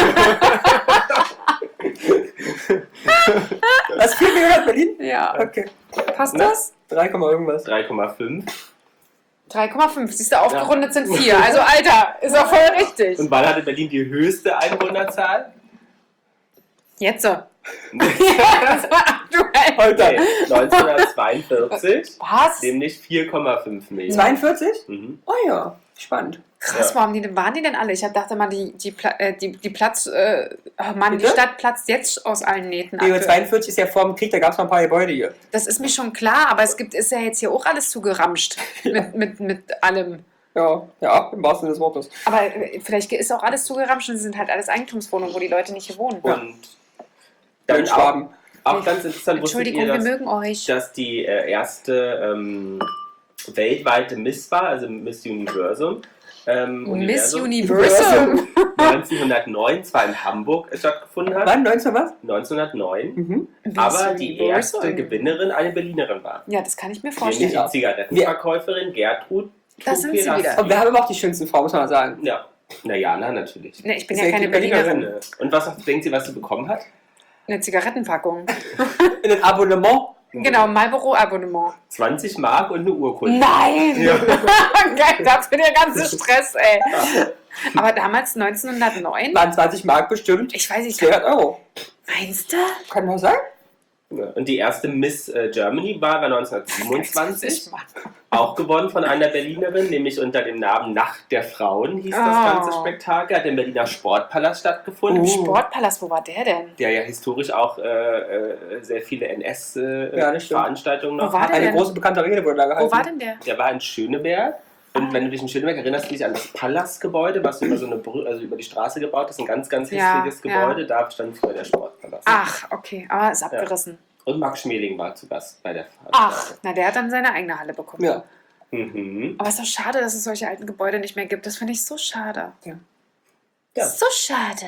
Was, vier Millionen hat Berlin? Ja. Okay. Passt Na? das? drei, irgendwas. drei Komma fünf. drei Komma fünf. Siehst du, aufgerundet sind vier. Also, Alter, ist doch voll richtig. Und wann hatte Berlin die höchste Einwohnerzahl? Jetzt so. Ja, das war aktuell. Heute. Nee, neunzehnhundertzweiundvierzig. Was? Nämlich vier Komma fünf Millionen. zweiundvierzig? Mhm. Oh ja, spannend. Krass, Ja. wo haben die denn, waren die denn alle? Ich hab- dachte mal, die, die, Pla- äh, die, die Platz, äh, oh Mann, die Bitte? Stadt platzt jetzt aus allen Nähten. Nee, aktuell. zweiundvierzig ist ja vor dem Krieg, da gab es noch ein paar Gebäude hier. Das ist mir schon klar, aber es gibt, ist ja jetzt hier auch alles zugeramscht mit, mit, mit allem. Ja, ja, im wahrsten Sinne des Wortes. Aber äh, vielleicht ist auch alles zugeramscht und es sind halt alles Eigentumswohnungen, wo die Leute nicht hier wohnen. Und Bei dann den auch, Schwaben. auch ganz interessant, wusstet Entschuldigung, ihr, wir dass, mögen euch. dass die äh, erste ähm, weltweite Miss war, also Miss Universum. Ähm, Miss Universum, Universum. neunzehnhundertneun zwar in Hamburg stattgefunden hat. Wann, neunzehn was? neunzehnhundertneun. Mhm. Aber die Universum. erste Gewinnerin eine Berlinerin war. Ja, das kann ich mir Nämlich vorstellen. die Zigarettenverkäuferin Gertrud. Das sind sie Tupiras. wieder. Und wir haben aber auch die schönsten Frauen, muss man sagen. Ja, na Jana natürlich. Ne, ich bin Ist ja ja keine die Berlinerin. Berlinerin. Und was denkt sie, was sie bekommen hat? Eine Zigarettenpackung. In ein Abonnement. Genau, Marlboro-Abonnement. zwanzig Mark und eine Urkunde. Nein! Ja. Geil, dafür der ganze Stress, ey. Aber damals neunzehnhundertneun? Waren zwanzig Mark bestimmt. Ich weiß nicht, zweihundert Euro. meinst du? Kann man sagen? Und die erste Miss äh, Germany war, war neunzehnhundertsiebenundzwanzig. zwanzig Auch gewonnen von einer Berlinerin, nämlich unter dem Namen Nacht der Frauen hieß das Oh. ganze Spektakel. Hat im Berliner Sportpalast stattgefunden. Im Oh. Sportpalast, wo war der denn? Der ja historisch auch äh, äh, sehr viele Ja, das stimmt. N S-Veranstaltungen Wo noch war hat. der Eine denn? große bekannte Rede wurde da gehalten. Wo war denn der? Der war in Schöneberg Und wenn du dich in Schöneberg erinnerst, du dich an das Palastgebäude, was über so eine Brü also über die Straße gebaut ist, ein ganz, ganz Ja, hässliches ja. Gebäude, da stand früher der Sportpalast. Ach, okay, aber ist abgerissen. Und Max Schmeling war zu Gast bei der Fahrt. Ach, na, der hat dann seine eigene Halle bekommen. Ja. Mhm. Aber es ist doch schade, dass es solche alten Gebäude nicht mehr gibt. Das finde ich so schade. Ja. Ja. So schade.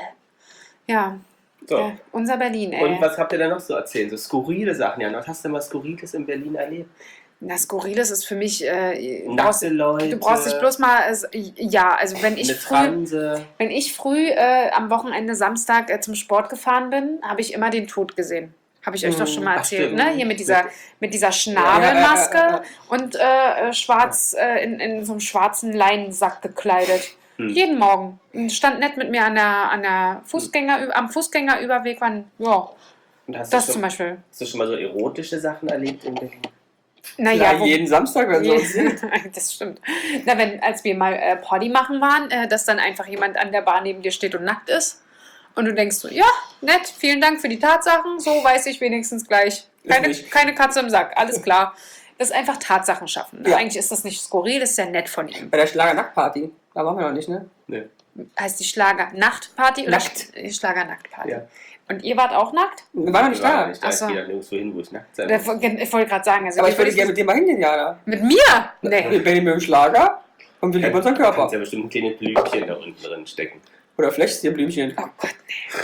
Ja, So. äh, unser Berlin, ey. Und was habt ihr denn noch so erzählt? So skurrile Sachen, ja. Was hast du denn mal Skurriles in Berlin erlebt? Na, Skurriles ist für mich, äh, du, brauchst, Nackte Leute. du brauchst dich bloß mal, äh, ja, also wenn ich eine früh, Transe. wenn ich früh äh, am Wochenende Samstag äh, zum Sport gefahren bin, habe ich immer den Tod gesehen. Habe ich euch doch schon mal Ach, erzählt, stimmt. ne? Hier mit dieser, mit dieser Schnabelmaske Ja, ja, ja, ja. und äh, äh, schwarz, äh, in, in so einem schwarzen Leinensack gekleidet. Hm. Jeden Morgen. Und stand nett mit mir an der, an der Fußgänger, am Fußgängerüberweg. Waren, ja, Und hast, das du zum schon, Beispiel. hast du schon mal so erotische Sachen erlebt in Berlin? Naja, Ja, wo, jeden Samstag, wenn Je- es sieht. das stimmt. Na, wenn, als wir mal äh, Poddy machen waren, äh, dass dann einfach jemand an der Bar neben dir steht und nackt ist. Und du denkst so, ja, nett, vielen Dank für die Tatsachen, so weiß ich wenigstens gleich. Keine, nicht. keine Katze im Sack, alles klar. Das ist einfach Tatsachen schaffen. Ne? Ja. Eigentlich ist das nicht skurril, das ist ja nett von ihm. Bei der Schlager-Nackt-Party. Da waren wir noch nicht, ne? Ne. Heißt die Schlager-Nacht-Party oder Nackt. die Schlager-Nackt-Party? Ja. Und ihr wart auch nackt? Wir waren noch nicht Ich war da. nicht da. Ach Ich so. gehe da nirgendwo hin, wo ich nackt sein Da- muss. Ich wollte gerade sagen, also Aber wie ich würde würdest gerne du- mit dir mal hingehen, Jana. mit mir? Nee. Wir bin im Schlager und wir lieben unseren Du kannst Körper. ja bestimmt ein kleines Blümchen da unten drin stecken. Oder Flechtierblümchen. Oh Gott, nee.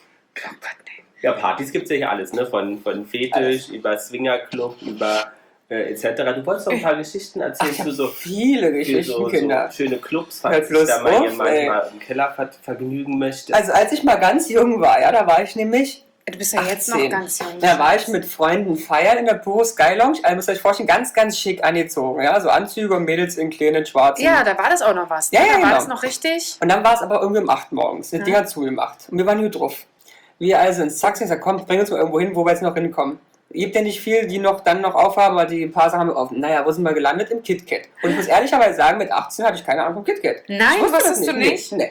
Oh Gott, nee. Ja, Partys gibt es ja hier alles, ne? Von, von Fetisch über Swingerclub, über äh, et cetera. Du wolltest doch ein paar Geschichten erzählen Ach, zu so, viele für Geschichten, so, Kinder. so schöne Clubs, Ja, falls sich bloß da mal auf, jemand ey. mal im Keller ver vergnügen möchte. Also als ich mal ganz jung war, ja, da war ich nämlich Du bist ja jetzt noch achtzehn. ganz jung. Da war ich mit Freunden feiern in der Puro Sky Lounge. Also müsst ihr euch vorstellen, ganz, ganz schick angezogen. Ja? So Anzüge und Mädels in kleinen schwarzen. Ja, da war das auch noch was. Ne? Ja, ja, da war genau. das noch richtig. Und dann war es aber irgendwie um acht morgens. Die Ja. Dinger zugemacht. Und wir waren gut drauf. Wir also ins Taxi und gesagt, komm, bring uns mal irgendwo hin, wo wir jetzt noch hinkommen. Gibt ja nicht viel, die noch dann noch aufhaben, aber die paar Sachen haben wir offen. Naja, wo sind wir gelandet? Im KitKat. Und ich muss ehrlicherweise sagen, mit achtzehn hatte ich keine Ahnung vom KitKat. Nein, Ich wusste wusstest das du nicht? Nee.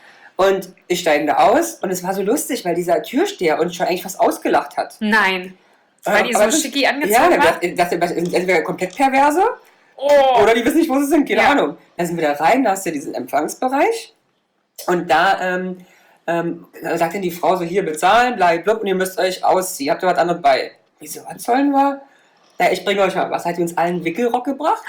Und ich steige da aus und es war so lustig, weil dieser Türsteher uns schon eigentlich fast ausgelacht hat. Nein. Weil Ähm, ihr aber so das- schicki Ja, angezogen der wart? dachte, dachte, das sind entweder komplett Perverse Oh. oder die wissen nicht, wo sie sind, keine Ja. Ahnung. Dann sind wir da rein, da hast du ja diesen Empfangsbereich und da ähm, ähm, da sagt dann die Frau so, hier bezahlen, blablabla, und ihr müsst euch ausziehen, habt ihr was anderes bei? Wieso, was sollen wir? Ja, ich bringe euch mal was, hat die uns allen einen Wickelrock gebracht?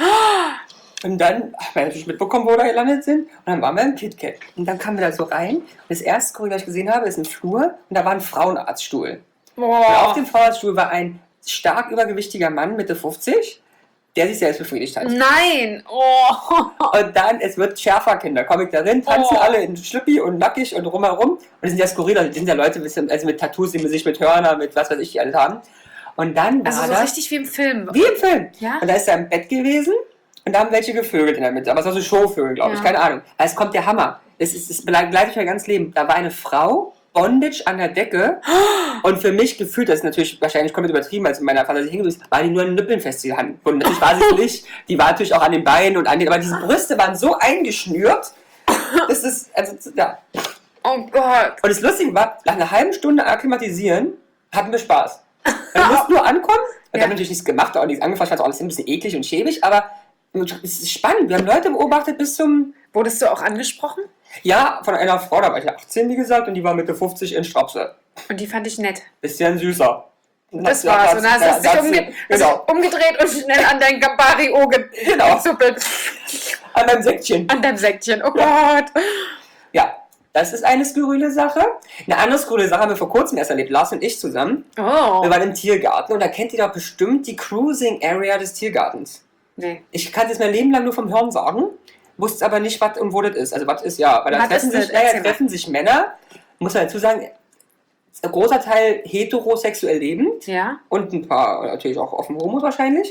Und dann haben wir natürlich mitbekommen, wo wir da gelandet sind. Und dann waren wir im KitKat. Und dann kamen wir da so rein. Und das erste Skurril, was ich gesehen habe, ist ein Flur. Und da war ein Frauenarztstuhl. Und auf Oh. dem Frauenarztstuhl war ein stark übergewichtiger Mann, Mitte fünfzig, der sich selbst befriedigt hat. Nein. Oh. Und dann, es wird schärfer, Kinder. Komm ich da drin, tanzen Oh. alle in Schlüppi und nackig und rumherum. Und das sind ja skurril, das sind ja Leute, also mit Tattoos, die sich mit Hörner, mit was weiß ich, die alles haben. Und dann war Also so das richtig wie im Film. wie im Film. Ja? Und da ist er im Bett gewesen und da haben welche gevögelt in der Mitte. Aber es war so Showvögel, glaube ich, Ja. keine Ahnung. Also es kommt der Hammer. Es, ist, es begleitet mich mein ganzes Leben. Da war eine Frau, Bondage an der Decke. Und für mich gefühlt, das ist natürlich wahrscheinlich komplett übertrieben, als in meiner Fantasie hängen ist, war die nur an den Nippeln festgehalten. Und natürlich war sie es nicht. Die war natürlich auch an den Beinen und an den, aber diese Brüste waren so eingeschnürt. Das ist, also, ja. Oh Gott. Und das Lustige war, nach einer halben Stunde akklimatisieren, hatten wir Spaß. Wir mussten nur ankommen. Wir Ja. haben natürlich nichts gemacht, auch nichts angefasst, war auch alles ein bisschen eklig und schäbig, aber es ist spannend. Wir haben Leute beobachtet bis zum, Wurdest du auch angesprochen? ja, von einer Frau, da war ich ja achtzehn, wie gesagt, und die war Mitte fünfzig in Strapse. Und die fand ich nett. Bisschen süßer. Das war's. Und dann hast du dich das- umge genau. also umgedreht und schnell an dein Gambari-O Genau. gezuppelt. An meinem Säckchen. An deinem Säckchen. Oh Gott. Ja, das ist eine skurrile Sache. Eine andere skurrile Sache haben wir vor kurzem erst erlebt, Lars und ich zusammen. Oh. Wir waren im Tiergarten und da kennt ihr doch bestimmt die Cruising Area des Tiergartens. Nee. Ich kann es mein Leben lang nur vom Hören sagen, wusste aber nicht, was und wo das ist. Also was ist, ja, weil da Was treffen ist das? sich, naja, Erzähl mal. treffen sich Männer, muss man dazu sagen, ein großer Teil heterosexuell lebend Ja? und ein paar natürlich auch offen homo wahrscheinlich,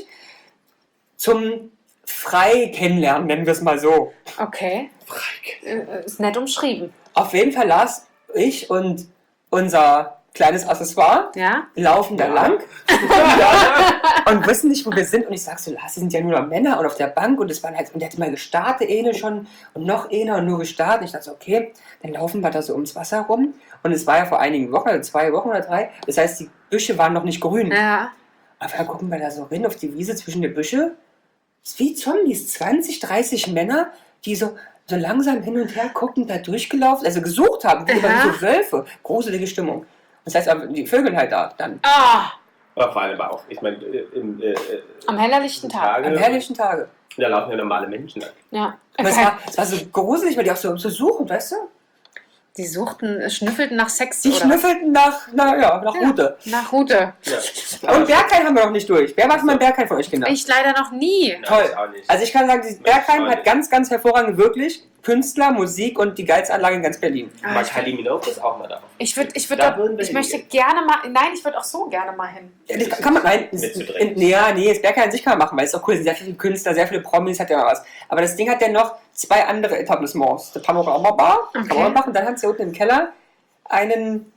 zum frei kennenlernen, nennen wir es mal so. Okay. Äh, Ist nett umschrieben. Auf jeden Fall Lars, ich und unser kleines Accessoire Ja? laufen da Ja. lang und wissen nicht, wo wir sind. Und ich sag so, Lars, die sind ja nur noch Männer und auf der Bank. Und es waren halt, und der hat mal gestartet, eine schon und noch eine und nur gestartet. Und ich dachte so, okay, dann laufen wir da so ums Wasser rum. Und es war ja vor einigen Wochen, also zwei Wochen oder drei. Das heißt, die Büsche waren noch nicht grün. Ja. Auf einmal gucken wir da so rein auf die Wiese zwischen den Büsche. wie Zombies, zwanzig, dreißig Männer, die so, so langsam hin und her guckend da durchgelaufen, also gesucht haben, wie Aha. so Wölfe. Gruselige Stimmung. Das heißt, aber die Vögel halt da dann. Ah, Aber vor allem aber auch, ich meine, im äh, am hellerlichten Tag. Tage, Am herrlichen Tage. da laufen ja normale Menschen lang. Ja. Aber es war, es war so gruselig, weil die auch so, so suchen, weißt du? Die suchten, schnüffelten nach Sex. Die oder? schnüffelten nach, na, ja, nach Ja. Rute. Nach Rute. Ja. Und Berghain haben wir noch nicht durch. Wer macht mal Berghain von euch, Kinder? Ich leider noch nie. Nein, Toll. ich auch nicht. Also ich kann sagen, dieses Mensch, Berghain Freunde. hat ganz, ganz hervorragend wirklich Künstler, Musik und die geilste Anlage in ganz Berlin. Ah, Mal ich Kylie Minogue ist auch mal da. Ich würde, ich würde, Da würden wir ich möchte hingehen. gerne mal, nein, ich würde auch so gerne mal hin. Ja, das kann man, nein, das, Mitzudrehen. nee, ja, nee, das Berghain an sich kann man machen, weil es ist auch cool, es sind sehr viele Künstler, sehr viele Promis, hat ja was. Aber das Ding hat ja noch zwei andere Etablissements. Das Panorama Bar, kann Okay. man machen, dann hat sie unten im Keller einen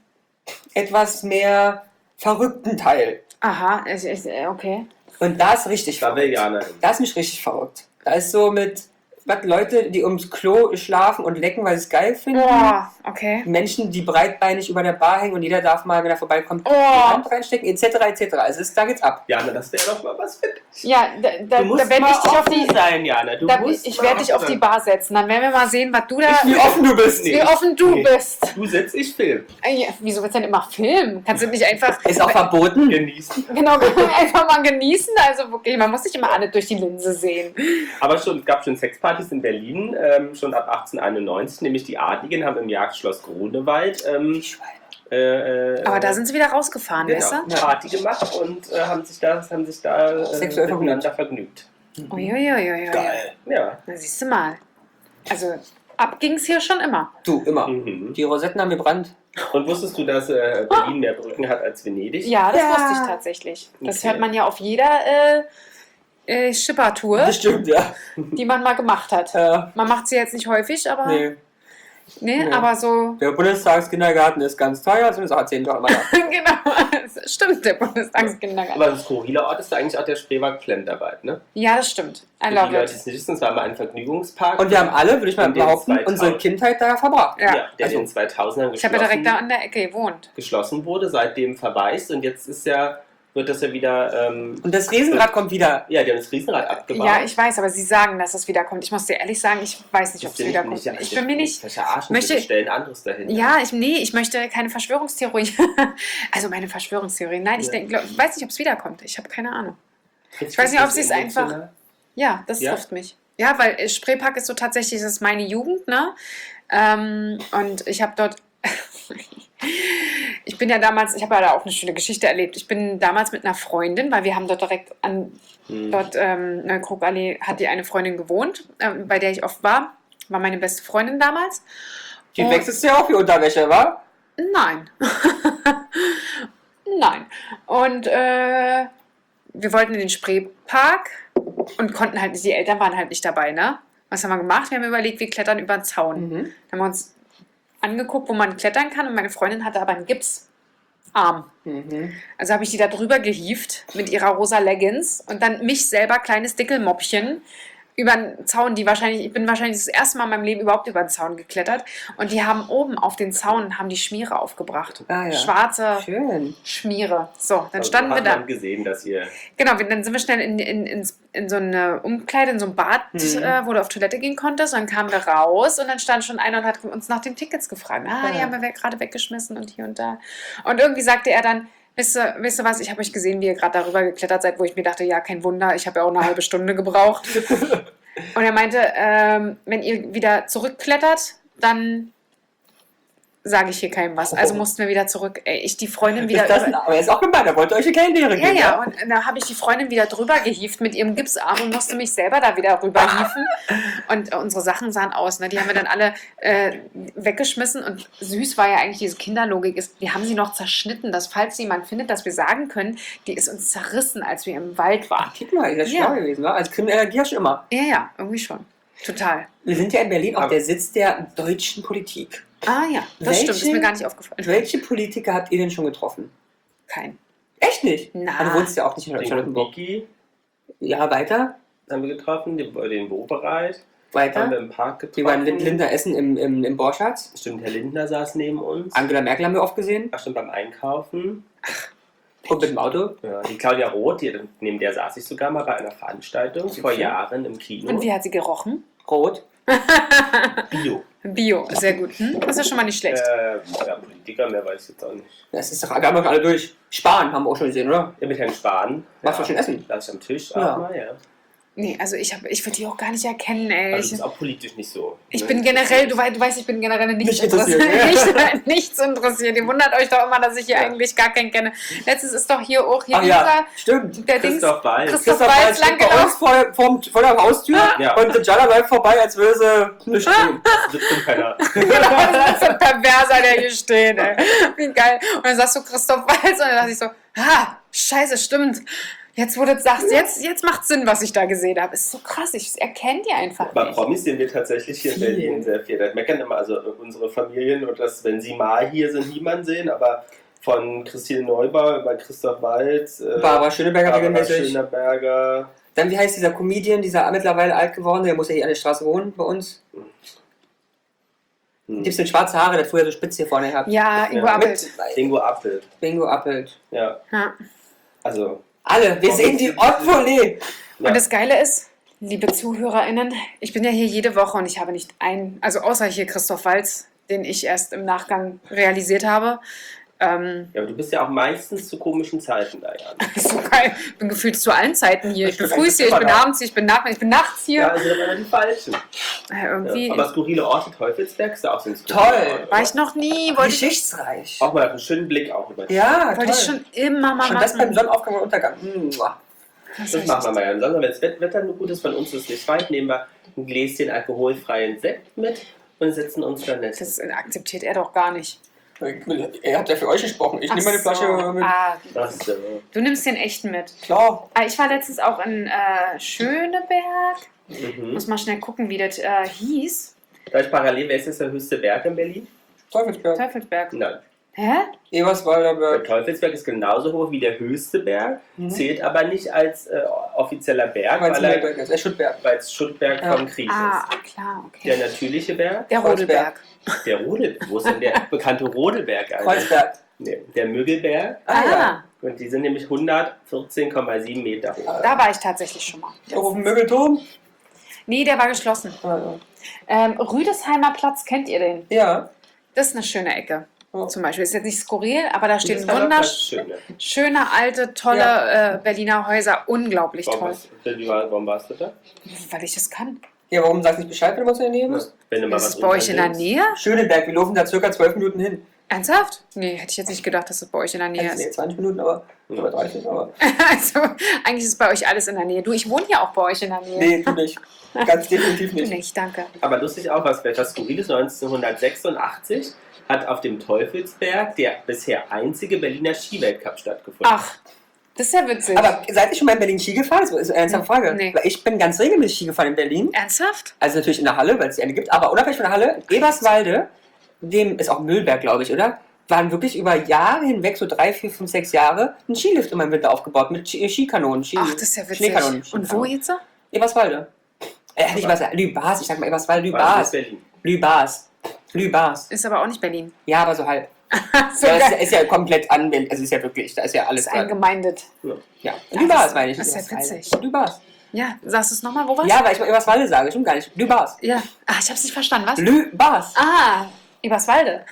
etwas mehr verrückten Teil. Aha, ich, ich, okay. Und da ist richtig Da will verrückt. Jana hin. Da ist mich richtig verrückt. Da ist so mit, was Leute, die ums Klo schlafen und lecken, weil sie es geil finden. Boah, okay. Menschen, die breitbeinig über der Bar hängen und jeder darf mal, wenn er vorbeikommt, Oh. die Hand reinstecken, et cetera et cetera. Also es, da geht's ab. Jana, das wäre doch mal was für dich. Ja, da, da, Du musst da werde mal ich dich auf offen die, sein, Jana. Du da, musst ich mal werde dich auf offen die sein. Bar setzen. Dann werden wir mal sehen, was du da, Wie offen du bist. wie offen du Nee. bist. Du sitzt, ich film. Ey, wieso willst du denn immer filmen? Kannst du nicht einfach, Ist auch verboten. Genießen. genau, einfach mal genießen? Also wirklich, man muss nicht immer alle durch die Linse sehen. Aber schon, es gab schon Sexpartys in Berlin, ähm, schon ab achtzehnhunderteinundneunzig, nämlich die Adligen haben im Jagdschloss Grunewald ähm, Die Schweine. äh, äh, Aber da sind sie wieder rausgefahren, genau, weißt du? Party gemacht und äh, haben sich da, haben sich da äh, Sexuell miteinander vergnügt. Uiuiuiui. Geil. Ja. Na, siehst du mal. Also, ab ging's hier schon immer. Du, immer. Mhm. Die Rosetten haben gebrannt. Und wusstest du, dass äh, Berlin mehr Brücken hat als Venedig? Ja, das Ja. wusste ich tatsächlich. Das Okay. hört man ja auf jeder äh, äh, Schippertour, Das stimmt, ja. die man mal gemacht hat. Äh, Man macht sie jetzt nicht häufig, aber nee. nee, Nee. aber so Der Bundestagskindergarten ist ganz teuer, das ist zehn Dollar. genau. Das stimmt, der Bundestagskindergarten. Aber ein skurriler Ort ist da eigentlich auch der Spreewald Flendarbeit, ne? Ja, das stimmt. I Für die love Leute, die it. es nicht wissen, es war mal ein Vergnügungspark. Und wir haben alle, würde ich mal In den behaupten, zweitausend. unsere Kindheit da verbracht. Ja. ja, der also- in den zweitausendern Ich habe ja direkt da geschlossen, an der Ecke gewohnt. geschlossen wurde, seitdem verwaist und jetzt ist ja, wird das ja wieder, ähm, Und das Riesenrad kommt wieder. ja, die haben das Riesenrad abgebaut. Ja, ich weiß, aber sie sagen, dass es wiederkommt. Ich muss dir ehrlich sagen, ich weiß nicht, ob es Bin wiederkommt. nicht- Ich bin mir nicht. Verarschen, möchte- wir stellen anderes dahin. Ja, ich, nee, ich möchte keine Verschwörungstheorie. Also meine Verschwörungstheorie. Nein, ich Ja. denk, glaub, weiß nicht, ob es wiederkommt. Ich habe keine Ahnung. Ich weiß nicht, ob sie es einfach- Ja, das Ja? trifft mich. Ja, weil äh, Spreepark ist so tatsächlich, das ist meine Jugend, ne? Ähm, und ich habe dort, ich bin ja damals, ich habe ja da auch eine schöne Geschichte erlebt. Ich bin damals mit einer Freundin, weil wir haben dort direkt an, Hm. dort ähm, Neukrogallee hat die eine Freundin gewohnt, ähm, bei der ich oft war. War meine beste Freundin damals. Die Und- wechselst du ja auch wie Unterwäsche, wa? Nein. Nein. Und äh, wir wollten in den Spreepark und konnten halt nicht, die Eltern waren halt nicht dabei, ne? Was haben wir gemacht? Wir haben überlegt, wir klettern über den Zaun. Mhm. Dann haben wir uns angeguckt, wo man klettern kann und meine Freundin hatte aber einen Gipsarm. Mhm. Also habe ich die da drüber gehievt mit ihrer rosa Leggings und dann mich selber, kleines Dickelmoppchen, über den Zaun, die wahrscheinlich, ich bin wahrscheinlich das erste Mal in meinem Leben überhaupt über den Zaun geklettert und die haben oben auf den Zaun, haben die Schmiere aufgebracht. Ah, ja. Schwarze Schön. Schmiere. So, dann Also standen wir hat da. man gesehen, dass ihr Genau, wir- dann sind wir schnell in, in, in, in so eine Umkleide, in so ein Bad, Mhm. äh, wo du auf Toilette gehen konntest. Und dann kamen wir raus und dann stand schon einer und hat uns nach den Tickets gefragt. Ah, die Ja. haben wir we- gerade weggeschmissen und hier und da. Und irgendwie sagte er dann, wisst ihr, wisst ihr was, ich habe euch gesehen, wie ihr gerade darüber geklettert seid, wo ich mir dachte, ja, kein Wunder, ich habe ja auch eine halbe Stunde gebraucht. Und er meinte, ähm, wenn ihr wieder zurückklettert, dann sage ich hier keinem was. Also mussten wir wieder zurück. Ey, ich die Freundin wieder... Ist das, über- aber er ist auch gemein, er wollte euch eine Kellnlehre ja, geben. ja, und da habe ich die Freundin wieder drüber gehievt mit ihrem Gipsarm und musste mich selber da wieder rüber hieven. Und unsere Sachen sahen aus, ne? Die haben wir dann alle äh, weggeschmissen und süß war ja eigentlich diese Kinderlogik, ist, wir haben sie noch zerschnitten, dass falls jemand findet, dass wir sagen können, die ist uns zerrissen, als wir im Wald waren. Guck mal, ihr seid Ja. schlau gewesen, wa? Als Krimineller Giersch immer. Ja, ja, irgendwie schon. Total. Wir sind ja in Berlin auch Aber- der Sitz der deutschen Politik. Ah ja, das Welche- stimmt, ist mir gar nicht aufgefallen. Welche Politiker habt ihr denn schon getroffen? Kein. Echt nicht? Na. Aber du wohnst ja auch nicht in den Charlottenburg. Niki Ja, weiter, haben wir getroffen, den, den Wobereit haben wir weiter. im Park getroffen. Wir waren Lin- Linda Essen im, im, im Borschatz. Stimmt, Herr Lindner saß neben uns. Angela Merkel haben wir oft gesehen. Ach stimmt, beim Einkaufen. Und mit dem Auto? Ja, die Claudia Roth, die, neben der saß ich sogar mal bei einer Veranstaltung vor Jahren im Kino. Und wie hat sie gerochen? Rot. Bio. Bio, sehr gut. Hm? Das ist ja schon mal nicht schlecht. Äh, ja, Politiker, mehr weiß ich jetzt auch nicht. Das ist doch, da haben wir alle durch. Spahn haben wir auch schon gesehen, oder? Ja, mit Herrn Spahn. Machst ja, du schon essen? Lass ich am Tisch Ja. auch mal, ja. Nee, also ich, hab- ich würde die auch gar nicht erkennen, ey. Also Ich, du bist auch politisch nicht so. ich ne? bin generell, du, wei- du weißt, ich bin generell nicht, Nicht interessiert, nicht, nichts interessiert. Ihr wundert euch doch immer, dass ich hier Ja. eigentlich gar keinen kenne. Letztes ist doch hier auch hier Ach ja, stimmt. dieser, der Dings, Christoph Waltz. Christoph Christoph Waltz Waltz steht lang bei uns gelaufen. vor, vor, vor der Haustür Ja. und der Jalla läuft vorbei, als würde sie nicht stehen. Das ist bestimmt keiner. Das ist ein Perverser, der hier steht, ey. Wie geil. Und dann sagst du Christoph Waltz und dann dachte ich so, ha, scheiße, stimmt. Jetzt, wo du das sagst, jetzt, jetzt macht Sinn, was ich da gesehen habe. Ist so krass, ich erkenne die einfach Bei nicht. Promis sehen wir tatsächlich hier in Viel. Berlin sehr viel. Das meckern immer also unsere Familien und das, wenn sie mal hier sind, niemand sehen, aber von Christine Neubauer über Christoph Waltz, äh, Barbara Schöneberger Barbara regelmäßig. Schöneberger. Dann, wie heißt dieser Comedian, dieser mittlerweile alt geworden, der muss ja hier an der Straße wohnen bei uns. Hm. Gibt's den schwarze Haare, der früher so spitz hier vorne gehabt. Ja, Ingo Ja, Appelt. Ingo Appelt. Bingo Appelt. Ja, Ja. also. Alle, wir sehen die Opferlee. Ja. Und das Geile ist, liebe ZuhörerInnen, ich bin ja hier jede Woche und ich habe nicht einen, also außer hier Christoph Waltz, den ich erst im Nachgang realisiert habe. Ähm, Ja, aber du bist ja auch meistens zu komischen Zeiten da, Jan. so geil. Ich bin gefühlt zu allen Zeiten hier. Ich bin Stimmt, früh eigentlich hier, ich immer bin da. abends hier, ich bin nachts, ich bin nachts hier. Ja, also das waren die falschen. Äh, irgendwie Ja, aber skurrile Orte, Teufelsberg ist ja auch so ein Toll. Ort, war oder? ich noch nie, wollte ich, Geschichtsreich. Auch mal einen schönen Blick auch über die Ja, wollte toll. ich schon immer mal Und das beim machen. Sonnenaufgang und Untergang. Mua. Das Das hab machen wir ich- mal ja. Sonntag, wenn das Wett- Wetter nur gut ist, von uns ist nicht weit, nehmen wir ein Gläschen alkoholfreien Sekt mit und setzen uns dann nett. Das akzeptiert er doch gar nicht. Ihr habt ja für euch gesprochen. Ich Ach nehme meine so. Flasche mit. Ah, Das, äh, du nimmst den echten mit. Klar. Ah, ich war letztens auch in äh, Schöneberg. mhm. Muss mal schnell gucken, wie das äh, hieß. Vielleicht parallel, wer ist jetzt der höchste Berg in Berlin? Teufelsberg. Teufelsberg. Nein. Hä? Eberswalder Der Berg. Teufelsberg ist genauso hoch wie der höchste Berg, Mhm. zählt aber nicht als äh, offizieller Berg, weil er Weizenberg ist. Äh, Schuttberg. weil es Schuttberg Ja. vom Krieg Ah, ist. klar, Der okay. natürliche Berg, Der Rodelberg. der Rodelberg. Wo ist denn der bekannte Rodelberg eigentlich? Kreuzberg. Nee, der Müggelberg. Ah, ja. Ah, Und die sind nämlich hundertvierzehn Komma sieben Meter hoch. da war ich tatsächlich schon mal. Auch auf dem Mögelturm. Nee, der war geschlossen. Ah, Ähm, Rüdesheimer Platz, kennt ihr den? ja. Das ist eine schöne Ecke. Ja. Zum Beispiel. Ist jetzt nicht skurril, aber da stehen Das war doch das wunderschöne, Schöne. alte, tolle Ja. äh, Berliner Häuser. Unglaublich Warum, toll. warst, wie war, warum warst du da? Weil ich das kann. Ja, warum sagst du nicht Bescheid, wenn du bei uns in der Nähe bist? Wenn du mal Ist was es bei euch in der unternimmst. Nähe? Schöneberg, wir laufen da circa zwölf Minuten hin. Ernsthaft? Nee, hätte ich jetzt nicht gedacht, dass es bei euch in der Nähe Also, nee, ist. zwanzig Minuten, aber oder dreißig, aber. Also, eigentlich ist es bei euch alles in der Nähe. Du, ich wohne ja auch bei euch in der Nähe. Nee, tu nicht. Ganz definitiv Du nicht. nicht, danke. Aber lustig auch, was etwas Skurriles, neunzehnhundertsechsundachtzig hat auf dem Teufelsberg der bisher einzige Berliner Skiweltcup stattgefunden. Ach, das ist ja witzig. Aber seid ihr schon mal in Berlin Ski gefahren? Das ist eine ernste Frage. Nee. Weil ich bin ganz regelmäßig Ski gefahren in Berlin. Ernsthaft? Also natürlich in der Halle, weil es die eine gibt, aber unabhängig von der Halle, in Eberswalde, dem ist auch Müllberg, glaube ich, oder? Waren wirklich über Jahre hinweg, so drei, vier, fünf, sechs Jahre, ein Skilift immer im Winter aufgebaut mit Ski- Skikanonen. Ski Ach, das ist ja witzig. Schneekanonen. Und wo Skikanonen. jetzt? Eberswalde. Äh, nicht was, Lübars, ich sag mal Eberswalde, War Lübars. das Berlin. Lübars. Lübars. Ist aber auch nicht Berlin. Ja, aber so halb. So Ja, das geil. ist ja komplett anwendet, also ist ja wirklich, da ist ja alles Das ist dran. eingemeindet. Ja. Ja, Ja, Lübars das- meine ich. das ist ja Eberswalde. witzig. Lübars. Ja, sagst du es nochmal? Wo war's? Ja, weil ich mal Eberswalde sage, stimmt gar nicht. Lübars. Ja. Ah, ich hab's nicht verstanden. Was? Lübars. Ah, Eberswalde.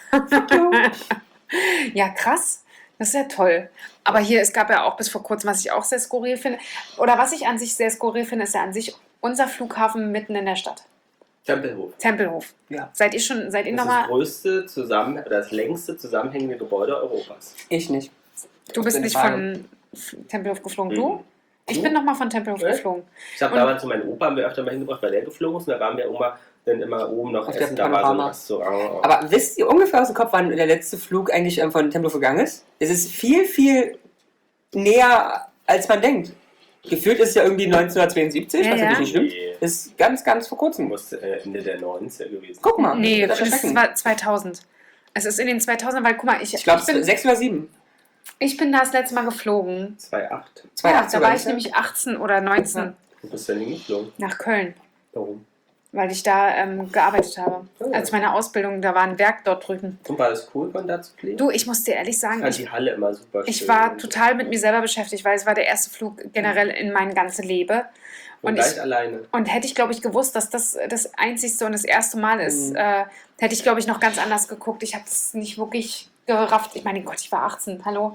Ja, krass. Das ist ja toll. Aber hier, es gab ja auch bis vor kurzem, was ich auch sehr skurril finde, oder was ich an sich sehr skurril finde, ist ja an sich unser Flughafen mitten in der Stadt. Tempelhof. Tempelhof. Ja. Seid ihr schon, seid ihr Das ist das nochmal, größte zusammen, oder das längste zusammenhängende Gebäude Europas. Ich nicht. du bist bin nicht Frage. von F- Tempelhof geflogen, Mhm. du? Ich Du? bin nochmal von Tempelhof Echt? geflogen. Ich habe Und- damals zu meinem Opa haben wir öfter mal hingebracht, weil der geflogen ist. Und da waren wir immer, dann immer oben noch Auf der essen. Da war so ein Panorama. Restaurant. Aber wisst ihr ungefähr aus dem Kopf, wann der letzte Flug eigentlich ähm, von Tempelhof gegangen ist? Es ist viel, viel näher, als man denkt. Gefühlt ist es ja irgendwie neunzehnhundertzweiundsiebzig, Ja, was ja. natürlich nicht stimmt. Nee. Ist ganz, ganz vor kurzem. muss äh, Ende der neunziger gewesen. Guck mal. Nee, das das wird erschrecken. war zweitausend. Es ist in den zweitausend, weil guck mal, ich, Ich glaube, ich, bin, sechs oder sieben. ich bin da das letzte Mal geflogen. zwei Komma acht. Zwei Ja, Komma acht da sogar, war ich ne? nämlich achtzehn oder neunzehn Du bist ja nie geflogen. nach Köln. Warum? weil ich da ähm, gearbeitet habe. Oh. Als meine Ausbildung, da war ein Werk dort drüben. Und war das cool, von da zu fliegen? Du, ich muss dir ehrlich ich sagen, fand ich, die Halle immer super schön. ich war total mit mir selber beschäftigt, weil es war der erste Flug generell in mein ganzes Leben. Und, Und gleich ich, alleine. Und hätte ich, glaube ich, gewusst, dass das das einzigste und das erste Mal ist, Mhm. äh, hätte ich, glaube ich, noch ganz anders geguckt. Ich habe es nicht wirklich gerafft. Ich meine, Gott, ich war achtzehn, hallo.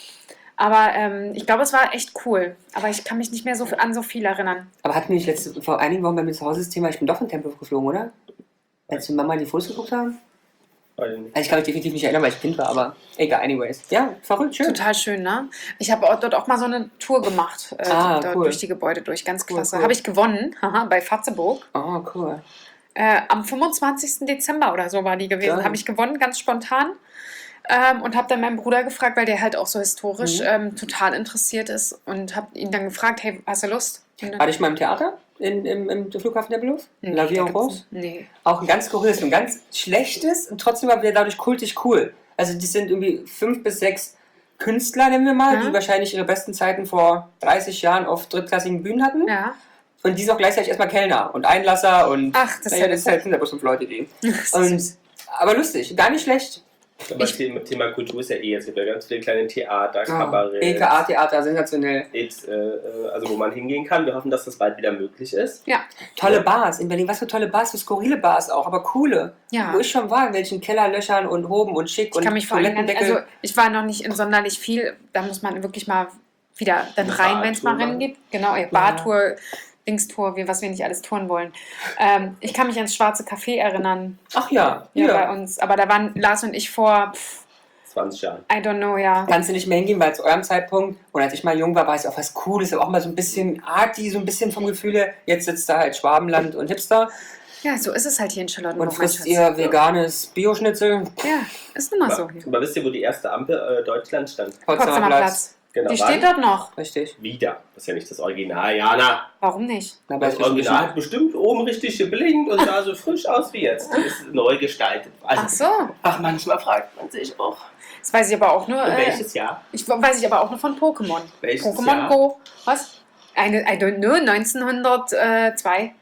Aber ähm, ich glaube, es war echt cool. Aber ich kann mich nicht mehr so f- an so viel erinnern. Aber hatten wir nicht letzte, vor einigen Wochen bei mir zu Hause das Thema, ich bin doch in Tempelhof geflogen, oder? Als wir Mama die Fotos geguckt haben? Weiß ich nicht. Also ich kann mich definitiv nicht erinnern, weil ich Kind war, aber egal, anyways. Ja, verrückt, schön. Total schön, ne? Ich habe auch dort auch mal so eine Tour gemacht, äh, Ah, dort cool. durch die Gebäude durch. Ganz Cool, klasse. cool. Habe ich gewonnen, haha, bei Fatzeburg. Oh, cool. Äh, am fünfundzwanzigsten Dezember oder so war die gewesen. Geil. Habe ich gewonnen, ganz spontan. Ähm, und habe dann meinen Bruder gefragt, weil der halt auch so historisch Mhm. ähm, total interessiert ist. Und habe ihn dann gefragt, hey, hast du Lust? Und dann- War ich mal im Theater? In, im, Im Flughafen Tempelhof? Nee, La Vie da en gibt's- Rose? Nee. Auch ein ganz skurriles und ganz schlechtes und trotzdem war wieder dadurch kultig cool. Also die sind irgendwie fünf bis sechs Künstler, nennen wir mal, Ja. die wahrscheinlich ihre besten Zeiten vor dreißig Jahren auf drittklassigen Bühnen hatten. Ja. Und die sind auch gleichzeitig erstmal Kellner und Einlasser und Ach, das ist naja, ja das halt, sind ja bloß fünf Leute, die. Das Und, ist- aber lustig, gar nicht schlecht. Aber Ich- Thema, Thema Kultur ist ja eh, es gibt ja ganz viele kleine Theater, Ah, Kabarett, E K A-Theater, sensationell. It's, äh, äh, also wo man hingehen kann. Wir hoffen, dass das bald wieder möglich ist. Ja, Tolle Bars in Berlin, was für tolle Bars, für skurrile Bars auch, aber coole. ja. Wo ich schon war, in welchen Kellerlöchern und Hoben und schick Ich und kann mich vor allem, ganz- Toilettendeckel. also ich war noch nicht in sonderlich viel, da muss man wirklich mal wieder dann Eine rein, wenn es mal Bartour rennen gibt. Genau, ja, Bartour, Dingstour, wie, was wir nicht alles touren wollen. Ähm, ich kann mich ans Schwarze Café erinnern, Ach ja, ja, hier. bei uns, aber da waren Lars und ich vor, pff, zwanzig Jahren. I don't know, ja. Kannst du nicht mehr hingehen, weil zu eurem Zeitpunkt, und als ich mal jung war, war es auch was Cooles, aber auch mal so ein bisschen arty, so ein bisschen vom Gefühl her. Jetzt sitzt da halt Schwabenland und Hipster Ja, so ist es halt hier in Charlottenburg. und mein frisst Schatz. ihr veganes Bioschnitzel. Ja, ist nun mal so Aber, hier. aber wisst ihr, wo die erste Ampel äh, Deutschland stand? Potsdamer Platz. Genau, Die wann? steht dort noch. Richtig. Wieder. Das ist ja nicht das Original, Jana. Warum nicht? Na, Das ist Original hat bestimmt oben richtig geblinkt und sah so frisch aus wie jetzt. Die ist neu gestaltet. Also, Ach so. ach, manchmal fragt man sich auch. Das weiß ich aber auch nur. Und Äh, welches Jahr? ich weiß ich aber auch nur von Pokémon. Welches Pokémon Jahr? Go. Was? Eine, I don't know, neunzehnhundertzwei.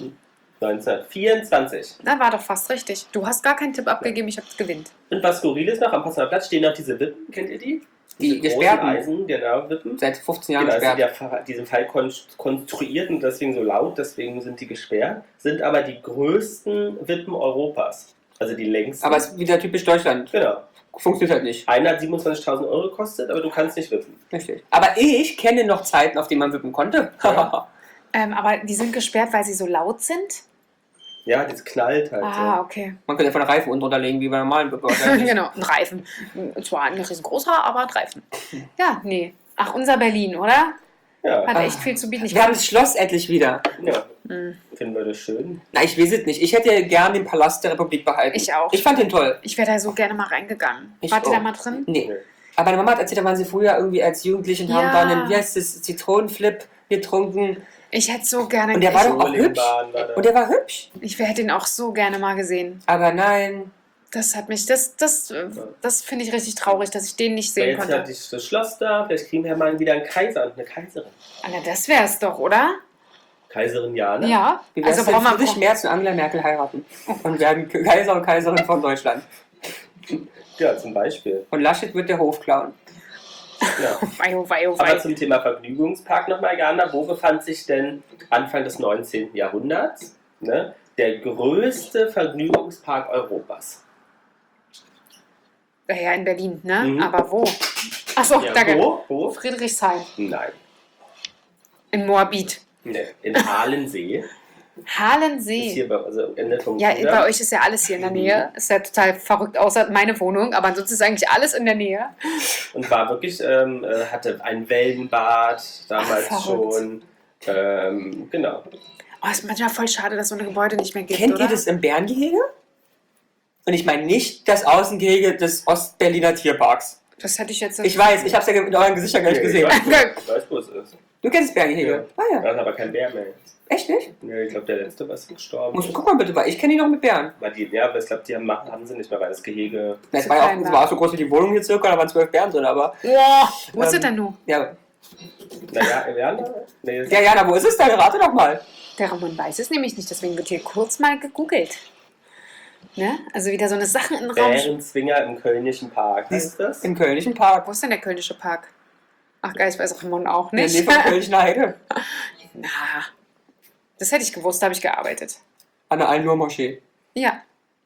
neunzehnhundertvierundzwanzig. Na, war doch fast richtig. Du hast gar keinen Tipp abgegeben, ich hab's gewinnt. Und was skurril ist noch, am Potsdamer Platz stehen noch diese Wippen. Kennt ihr die? Die Diese großen gesperrten. Eisen, genau, Wippen. Seit fünfzehn Jahren Genau, sind gesperrt. ja ver- diesen Fall kon konstruiert und deswegen so laut, deswegen sind die gesperrt. Sind aber die größten Wippen Europas. Also die längsten. Aber es ist wieder typisch Deutschland. genau. Funktioniert halt nicht. Einer hat siebenundzwanzigtausend Euro gekostet, aber du kannst nicht wippen. Richtig. Aber ich kenne noch Zeiten, auf denen man wippen konnte. Ja. Ähm, aber die sind gesperrt, weil sie so laut sind? Ja, das knallt halt. Ah, okay. Man könnte einfach einen Reifen unten drunter legen, wie bei normalen Wippen. Genau, ein Reifen. Zwar ein riesengroßer, aber ein Reifen. Ja, nee. Ach, unser Berlin, oder? so. Ja. Hat echt viel zu bieten. Ich Wir haben kann, das Schloss endlich wieder. ja. Hm, Finden wir das schön. Na, ich weiß es nicht. Ich hätte gern den Palast der Republik behalten. Ich auch. Ich fand den toll. ich wäre da so gerne mal reingegangen. Ich Wart ihr da auch. mal drin? Nee. Nee. Aber meine Mama hat erzählt, da waren sie früher irgendwie als Jugendlichen, Ja. haben dann einen, wie heißt das, Zitronenflip getrunken. Ich hätte so gerne. Und der war ich, doch auch hübsch. Bowlingbahn war da. Und der war hübsch. ich hätte ihn auch so gerne mal gesehen. Aber nein. Das hat mich, das, das, äh, das finde ich richtig traurig, dass ich den nicht Weil sehen jetzt konnte. hat ich das Schloss da, vielleicht kriegen wir mal wieder einen Kaiser und eine Kaiserin. Alter, das wäre es doch, oder? Kaiserin Jana. Ja. Wie wär's Also denn, braucht man. Friedrich Merz und Angela Merkel heiraten? Und werden Kaiser und Kaiserin von Deutschland. Ja, zum Beispiel. Und Laschet wird der Hofclown. Ja. Wei, oh wei, oh Aber wei. zum Thema Vergnügungspark nochmal, Jana. Wo befand sich denn Anfang des neunzehnten Jahrhunderts ne, der größte Vergnügungspark Europas? Ja, in Berlin, ne? Mhm. Aber wo? Achso, Ja, danke. wo? Wo? Friedrichshain. Nein. In Moabit. Nee. In Halensee. Ist Halensee. hier bei, also Ende vom Ja, Kudamm. bei euch ist ja alles hier in der Nähe. Ist ja total verrückt, außer meine Wohnung. Aber ansonsten ist eigentlich alles in der Nähe. Und war wirklich, ähm, äh, hatte ein Wellenbad damals Ach, verrückt. schon. Ähm, genau. Oh, ist manchmal voll schade, dass so eine Gebäude nicht mehr gibt, Kennt oder? ihr das im Bärengehege? Und ich meine nicht das Außengehege des Ostberliner Tierparks. Das hätte ich jetzt... Ich weiß, ich habe es ja mit euren Gesichtern gar nicht Nee, gesehen. Ich weiß, ich weiß, wo es ist. Du kennst das Bärengehege? Ah ja. Da ist aber kein Bär mehr. Echt nicht? Nee, ich glaube, der letzte war gestorben. Musst du gucken mal bitte, weil ich kenne die noch mit Bären. Weil die, ja, aber ich glaube, die haben, machen- haben sie nicht mehr, weil das Gehege. Das Zu war ja auch, klein das war. war auch so groß wie die Wohnung hier circa, da waren zwölf Bären drin, aber Boah, wo ist Ähm, es denn nun? ja, Naja, Werner? Nee, Ja, Jana, wo ist es denn? Rate doch mal. Der Ramon weiß es nämlich nicht, deswegen wird hier kurz mal gegoogelt. Ne? Also wieder so eine Sachen in den Raum. Bärenzwinger im Kölnischen Park. Heißt das? Im Kölnischen Park. Wo ist denn der Kölnische Park? Ach geil, das weiß Ramon auch In der nicht. Nähe von Kölnischen Heide. Na, das hätte ich gewusst, da habe ich gearbeitet. An der Al-Nur-Moschee. Ja,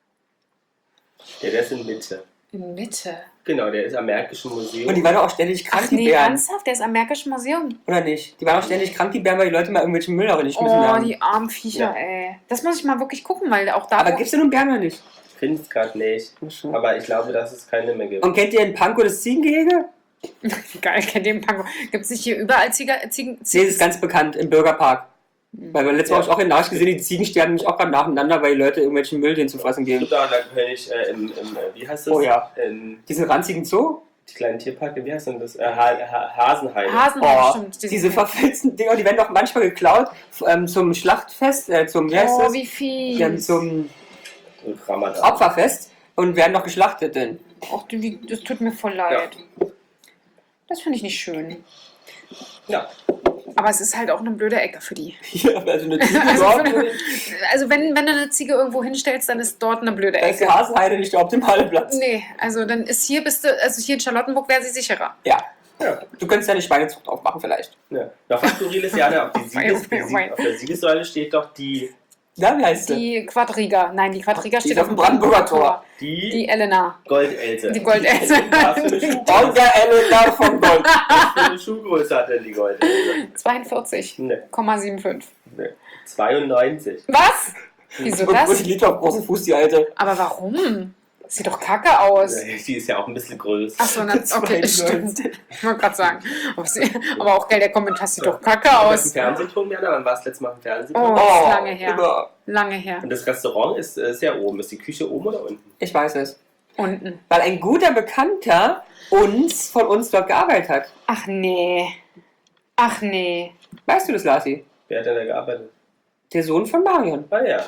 Ja, der ist in Mitte. in Mitte. Genau, der ist am Märkischen Museum. Und die waren doch auch ständig krank, Ach die nee, Bären. ernsthaft? Der ist am Märkischen Museum. Oder nicht? Die waren auch ständig krank, die Bären, weil die Leute mal irgendwelchen Müll nicht müssen Oh, haben. die armen Viecher, Ja. ey. Das muss ich mal wirklich gucken, weil auch da... Aber wo- gibt's denn nun Bären oder nicht? Ich finde es gerade nicht. Aber ich glaube, dass es keine mehr gibt. Und kennt ihr in Pankow das Ziegengehege? Geil, kennt ihr den Panko? Gibt es nicht hier überall Ziege, Ziegen... Nee, das ist ganz bekannt, im Bürgerpark. Weil wir letztes Mal Ja. habe ich auch in Narsch gesehen, die Ziegen sterben nämlich auch gerade nacheinander, weil die Leute irgendwelchen Müll denen zu fressen geben. Da, da kann ich äh, im, im, äh, wie heißt das? Oh ja. In Diesen ranzigen Zoo? die kleinen Tierparke, wie heißt denn das? Äh, ha ha Hasenheide. Hasenheim, Oh, stimmt. Die diese sind- verfilzten Dinger, die werden doch manchmal geklaut ähm, zum Schlachtfest, äh, zum, wie heißt Oh, das? wie viel. Ja, zum Ramadan. Opferfest und werden doch geschlachtet denn. Ach, du, wie- das tut mir voll leid. Das finde ich nicht schön. Ja. Aber es ist halt auch eine blöde Ecke für die. Ja, also eine Ziege Also, dort, für, also wenn, wenn du eine Ziege irgendwo hinstellst, dann ist dort eine blöde da ist die Ecke. Hasenheide nicht der optimale Platz. Nee, also dann ist hier bist du, also hier in Charlottenburg wäre sie sicherer. Ja, Ja. du könntest ja eine Schweinezucht aufmachen vielleicht. Ja. Noch was Skurriles, Jana, auf, die Sieges auf der Siegessäule steht doch die, Ja, wie heißt sie? Die Quadriga. Nein, die Quadriga Die steht ist auf dem Brandenburger Tor. die, Die Elena. Goldelse. Die Goldelse. Was für eine Schuhgröße, Und der Elena von Gold. was für eine Schuhgröße hat denn die Goldelse? zweiundvierzig Komma Ne, fünfundsiebzig. ne. zweiundneunzig. Was? Wieso Und das? die liegt auf großen Fuß, die Alte. Aber warum? Sieht doch kacke aus. Die ist ja auch ein bisschen größer. Achso, dann, okay, das stimmt. zweiundneunzig. Ich wollte gerade sagen. Aber, sie, aber auch geil, der Kommentar sieht doch kacke Im aus. Fernsehturm, Jana, wann war es letztes Mal im Fernsehturm? Oh, das ist lange her. Immer. Lange her. Und das Restaurant ist äh, sehr oben. Ist die Küche oben oder unten? Ich weiß es. Unten. Weil ein guter Bekannter uns von uns dort gearbeitet hat. Ach nee. Ach nee. Weißt du das, Lassi? Wer hat denn da gearbeitet? Der Sohn von Marion. Ah ja.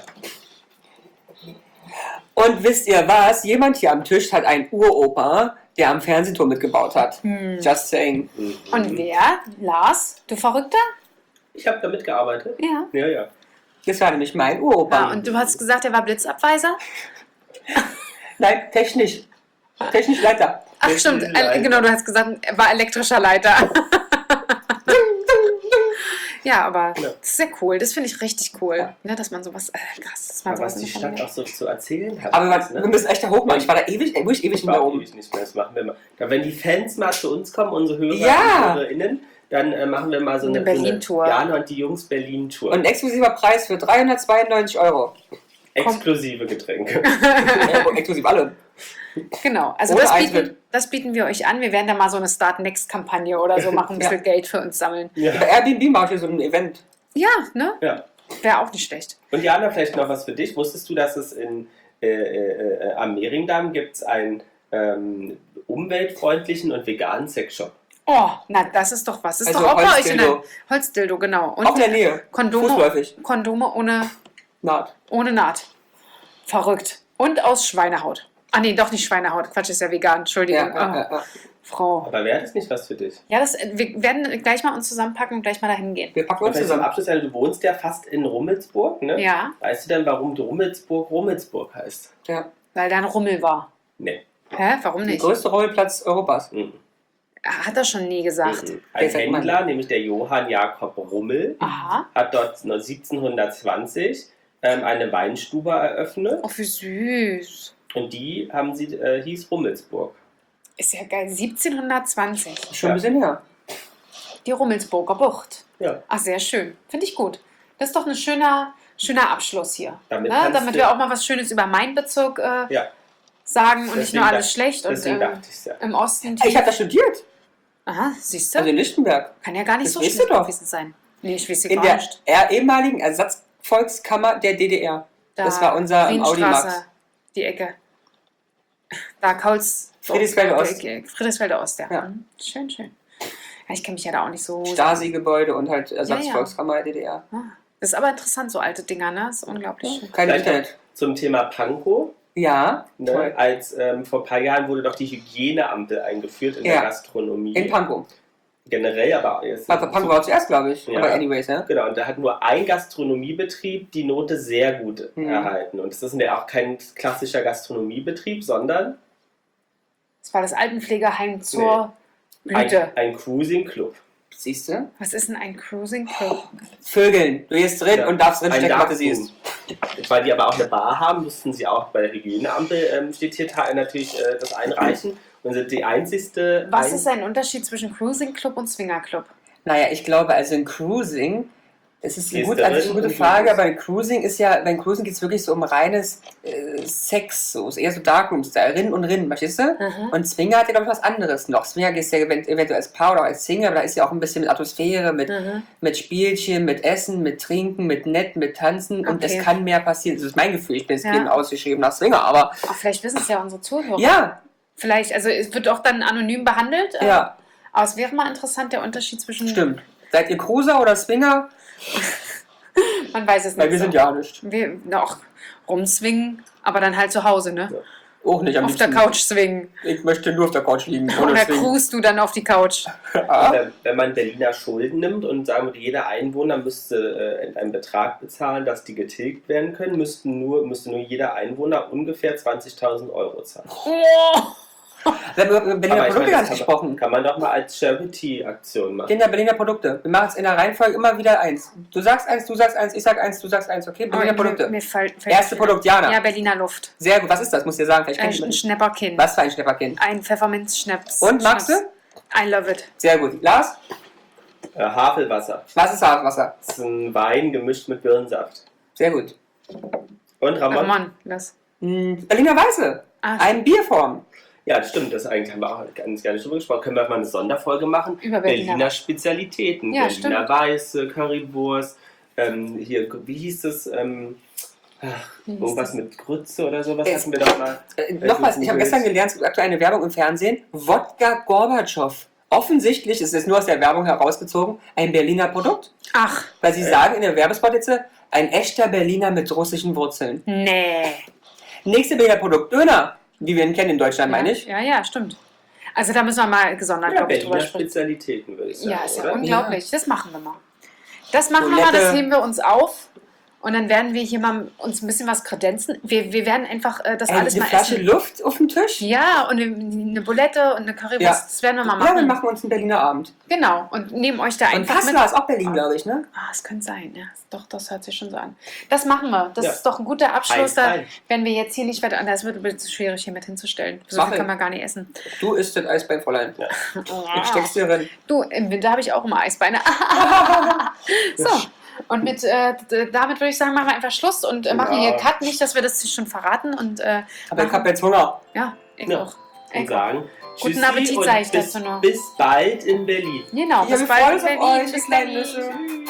Und wisst ihr was? Jemand hier am Tisch hat einen Uropa, der am Fernsehturm mitgebaut hat. Hm. Just saying. Mhm. Und wer? Lars? Du Verrückter? Ich habe da mitgearbeitet. Ja. Ja, ja. Das war nämlich mein Uropa. Ah, und du hast gesagt, er war Blitzabweiser? Nein, technisch. Technisch Leiter. Ach Technischer stimmt, Leiter. äh, genau, du hast gesagt, er war elektrischer Leiter. Ja, aber Ja. das ist sehr cool. Das finde ich richtig cool, Ja. ne, dass man sowas, äh, krass, dass man Aber was sowas die in der Stadt Familie- auch so zu erzählen hat. Aber ist, wir, wir müssen echt da hoch machen. Ich war da ewig, ewig, ewig Ich nicht war mehr auch oben. ewig nicht mehr. Das machen wir mal. Da, wenn die Fans mal zu uns kommen, unsere Hörer Ja. und HörerInnen, dann äh, machen wir mal so Eine eine, so Berlin-Tour. eine Jana und die Jungs Berlin-Tour. Und ein exklusiver Preis für dreihundertzweiundneunzig Euro. Exklusive Getränke. Ja, exklusiv alle. Genau, also Ohne das bieten, Eintritt. das bieten wir euch an. Wir werden da mal so eine Start-Next-Kampagne oder so machen, ein bisschen Ja. Geld für uns sammeln. Ja. Bei Airbnb mache ich so ein Event. Ja, ne? ja. Wäre auch nicht schlecht. Und Jana, vielleicht noch was für dich. Wusstest du, dass es in, äh, äh, äh, am Mehringdamm gibt einen ähm, umweltfreundlichen und veganen Sexshop? Oh, na, das ist doch was. Das ist Also doch auch bei euch in der Holzdildo. Holzdildo, genau. Und Auch in der Nähe. Kondome, Fußläufig. Kondome ohne, Naht. ohne Naht. Verrückt. Und aus Schweinehaut. Ah nee, doch nicht Schweinehaut. Quatsch, ist ja vegan. Entschuldigung. Ja, ja, Ah, ja, ja. Frau. Aber wäre das nicht was für dich? Ja, das, wir werden gleich mal uns zusammenpacken und gleich mal dahin gehen. Wir packen Und uns vielleicht zum zusammen. Abschluss, Jana, du wohnst ja fast in Rummelsburg, ne? Ja, Weißt du denn, warum Rummelsburg Rummelsburg heißt? Ja. weil da ein Rummel war. Nee. Hä? Warum Der nicht? größte Rummelplatz Europas. Mhm. Hat er schon nie gesagt. Mhm. Der Ein ist ja immer- Händler, nämlich der Johann Jakob Rummel, Aha. hat dort siebzehnhundertzwanzig ähm, eine Weinstube eröffnet Oh, wie süß. und die haben sie, äh, hieß Rummelsburg. Ist ja geil. siebzehnhundertzwanzig. Schon ein bisschen her. Die Rummelsburger Bucht. Ja. Ach, sehr schön. Finde ich gut. Das ist doch ein schöner, schöner Abschluss hier. Damit ne? kannst Damit du- wir auch mal was Schönes über meinen Bezirk äh, Ja, sagen und nicht Deswegen nur alles dacht- schlecht. Und deswegen ähm, dachte ich ja. im Osten. Ich habe da studiert. Aha, siehst du? Also in Lichtenberg. Kann ja gar nicht das so weißt schlecht du doch. gewesen sein. Nee, ich weiß ja In gar der nicht. er- ehemaligen Ersatzvolkskammer der D D R. Da, das war unser ähm, Audi Rienstraße, Max. Die Ecke. Da Kauls. Friedrichsfelde die Ost. Ecke. Friedrichsfelde Ost, ja. Ja. Mhm. Schön, schön. Ja, ich kenne mich ja da auch nicht so. Stasi-Gebäude und halt Ersatzvolkskammer der D D R. Ah, das ist aber interessant, so alte Dinger, ne? Das ist unglaublich schön. Kein Vielleicht Internet. Zum Thema Pankow. Ja, Ne? toll. Als ähm, vor ein paar Jahren wurde doch die Hygieneampel eingeführt in Ja. der Gastronomie. In Pankow. generell, aber jetzt. Aber Punk war zuerst, glaube ich. Ja. Aber anyways, ja. Genau, und da hat nur ein Gastronomiebetrieb die Note sehr gut Mhm. erhalten. Und das ist ja auch kein klassischer Gastronomiebetrieb, sondern Das war das Altenpflegeheim zur ein, Blüte. ein Cruising Club. Siehst du? Was ist denn ein Cruising Club? Vögeln. Du gehst drin Ja. und darfst drin Ein stecken, was du Darkroom. siehst. Weil die aber auch eine Bar haben, mussten sie auch bei der Hygieneampel, ähm, steht hier ta- natürlich äh, das einreichen. Und sind die einzigste. Was ein ist ein Unterschied zwischen Cruising Club und Swinger Club? Naja, ich glaube, also in Cruising, das ist eine, Gehst gut, du also rein eine gute und Frage, gehst. aber in Cruising ist ja, beim Cruising geht es wirklich so um reines äh, Sex, so ist eher so Darkroom-Style, Rinnen und Rinnen, verstehst du? Mhm. Und Swinger hat ja, glaube ich, was anderes noch. Swinger gehst ja event- eventuell als Paar oder als Single, aber da ist ja auch ein bisschen mit Atmosphäre, mit, Mhm. mit Spielchen, mit Essen, mit Trinken, mit Nett, mit Tanzen und Okay. es kann mehr passieren. Das ist mein Gefühl, ich bin jetzt Ja. eben ausgeschrieben nach Swinger, aber Ach, vielleicht wissen es ja unsere Zuhörer. ja, Vielleicht, also es wird auch dann anonym behandelt. äh, ja, Aber es wäre mal interessant, der Unterschied zwischen. stimmt. Seid ihr Cruiser oder Swinger? Man weiß es nicht. Weil wir so. sind ja nicht. Wir noch rumswingen, aber dann halt zu Hause, ne? Auch nicht am Auf der liebsten. Couch swingen. Ich möchte nur auf der Couch liegen. ohne Oder Swing. cruist du dann auf die Couch. Ah, Wenn, wenn man Berliner Schulden nimmt und sagen würde, jeder Einwohner müsste äh, einen Betrag bezahlen, dass die getilgt werden können, müssten nur, müsste nur jeder Einwohner ungefähr zwanzigtausend Euro zahlen. Oh. Wir haben über Berliner Aber ich Produkte meine, gar das nicht kann, gesprochen. man, kann man doch mal als Charity-Aktion machen. Kinder, Berliner Produkte. Wir machen es in der Reihenfolge immer wieder eins. Du sagst eins, du sagst eins, ich sag eins, du sagst eins, okay? Berliner Aber Produkte. Mir, mir fällt, fällt Erste Produkt, Jana. Ja, Berliner Luft. Sehr gut. Was ist das? Muss ich dir sagen. Vielleicht Äh, kennt ein ich Schnäpperkind. Was für ein Schnäpperkind. Ein Pfefferminzschnaps. Und, magst du? Schnaps. I love it. Sehr gut. Lars, Äh, Havelwasser. was ist Haarwasser? Das ist ein Wein gemischt mit Birnensaft. Sehr gut. Und Ach Ramon? Mann, das. Hm, Berliner Weiße. Ah, Ein Bierform. Ja, das stimmt. Das eigentlich haben wir auch ganz gerne drüber gesprochen. Können wir auch mal eine Sonderfolge machen? Über Berliner. Berliner Spezialitäten. Ja, Berliner stimmt. Weiße, Currywurst. Ähm, hier, wie hieß es? Ähm, ach, Wie hieß irgendwas das? mit Grütze oder sowas Es- hatten wir doch mal. Äh, noch was. Ich habe gestern gelernt, es gibt aktuell eine Werbung im Fernsehen. Wodka Gorbatschow. Offensichtlich ist es nur aus der Werbung herausgezogen ein Berliner Produkt. Ach, Weil sie Äh. sagen in der Werbespot jetzt, ein echter Berliner mit russischen Wurzeln. nee. Nächste Berliner Produkt, Döner. Wie wir ihn kennen in Deutschland, meine ich. Ja, ja, stimmt. Also da müssen wir mal gesondert, Ja, glaube ich, drüber Berliner sprechen. Spezialitäten, würde ich sagen. Ja, ist ja oder? unglaublich. Das machen wir mal. Das machen wir mal, Toilette. das heben wir uns auf. Und dann werden wir hier mal uns ein bisschen was kredenzen. Wir, wir werden einfach äh, das Eine alles mal Flasche essen. Luft auf dem Tisch. Ja, und eine Bulette und eine Currywurst, Ja. das werden wir mal Ja, machen. wir machen uns einen Berliner Abend. Genau, und nehmen euch da Und einfach mit. Kassler ist auch Berlin, glaube ich, ne? Ah, es könnte sein, ja. Doch, das hört sich schon so an. Das machen wir. Das Ja. ist doch ein guter Abschluss. Da, Eisfrei. wenn wir jetzt hier nicht weiter an, das wird ein bisschen schwierig, hier mit hinzustellen. So Mach viel ich. kann man gar nicht essen. Du isst das Eisbein, Fräulein. Ja. Ich steck's dir drin. Du, im Winter habe ich auch immer Eisbeine. So, und mit, äh, d- damit würde ich sagen, machen wir einfach Schluss und äh, machen Ja. hier Cut. Nicht, dass wir das schon verraten. Und, äh, Aber ich machen- habe jetzt Hunger. Ja, ich Ja. auch. Und Ich auch. sagen, Guten Tschüssi Appetit, und sag ich bis, dazu noch. bis bald in Berlin. Genau, Ja, bis wir bald freuen in uns auf Berlin. euch, Bis ihr kleinen Berlin. Nüsse.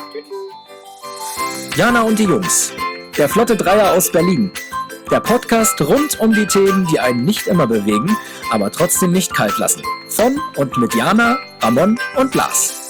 Jana und die Jungs. Der Flotte Dreier aus Berlin. Der Podcast rund um die Themen, die einen nicht immer bewegen, aber trotzdem nicht kalt lassen. Von und mit Jana, Ramon und Lars.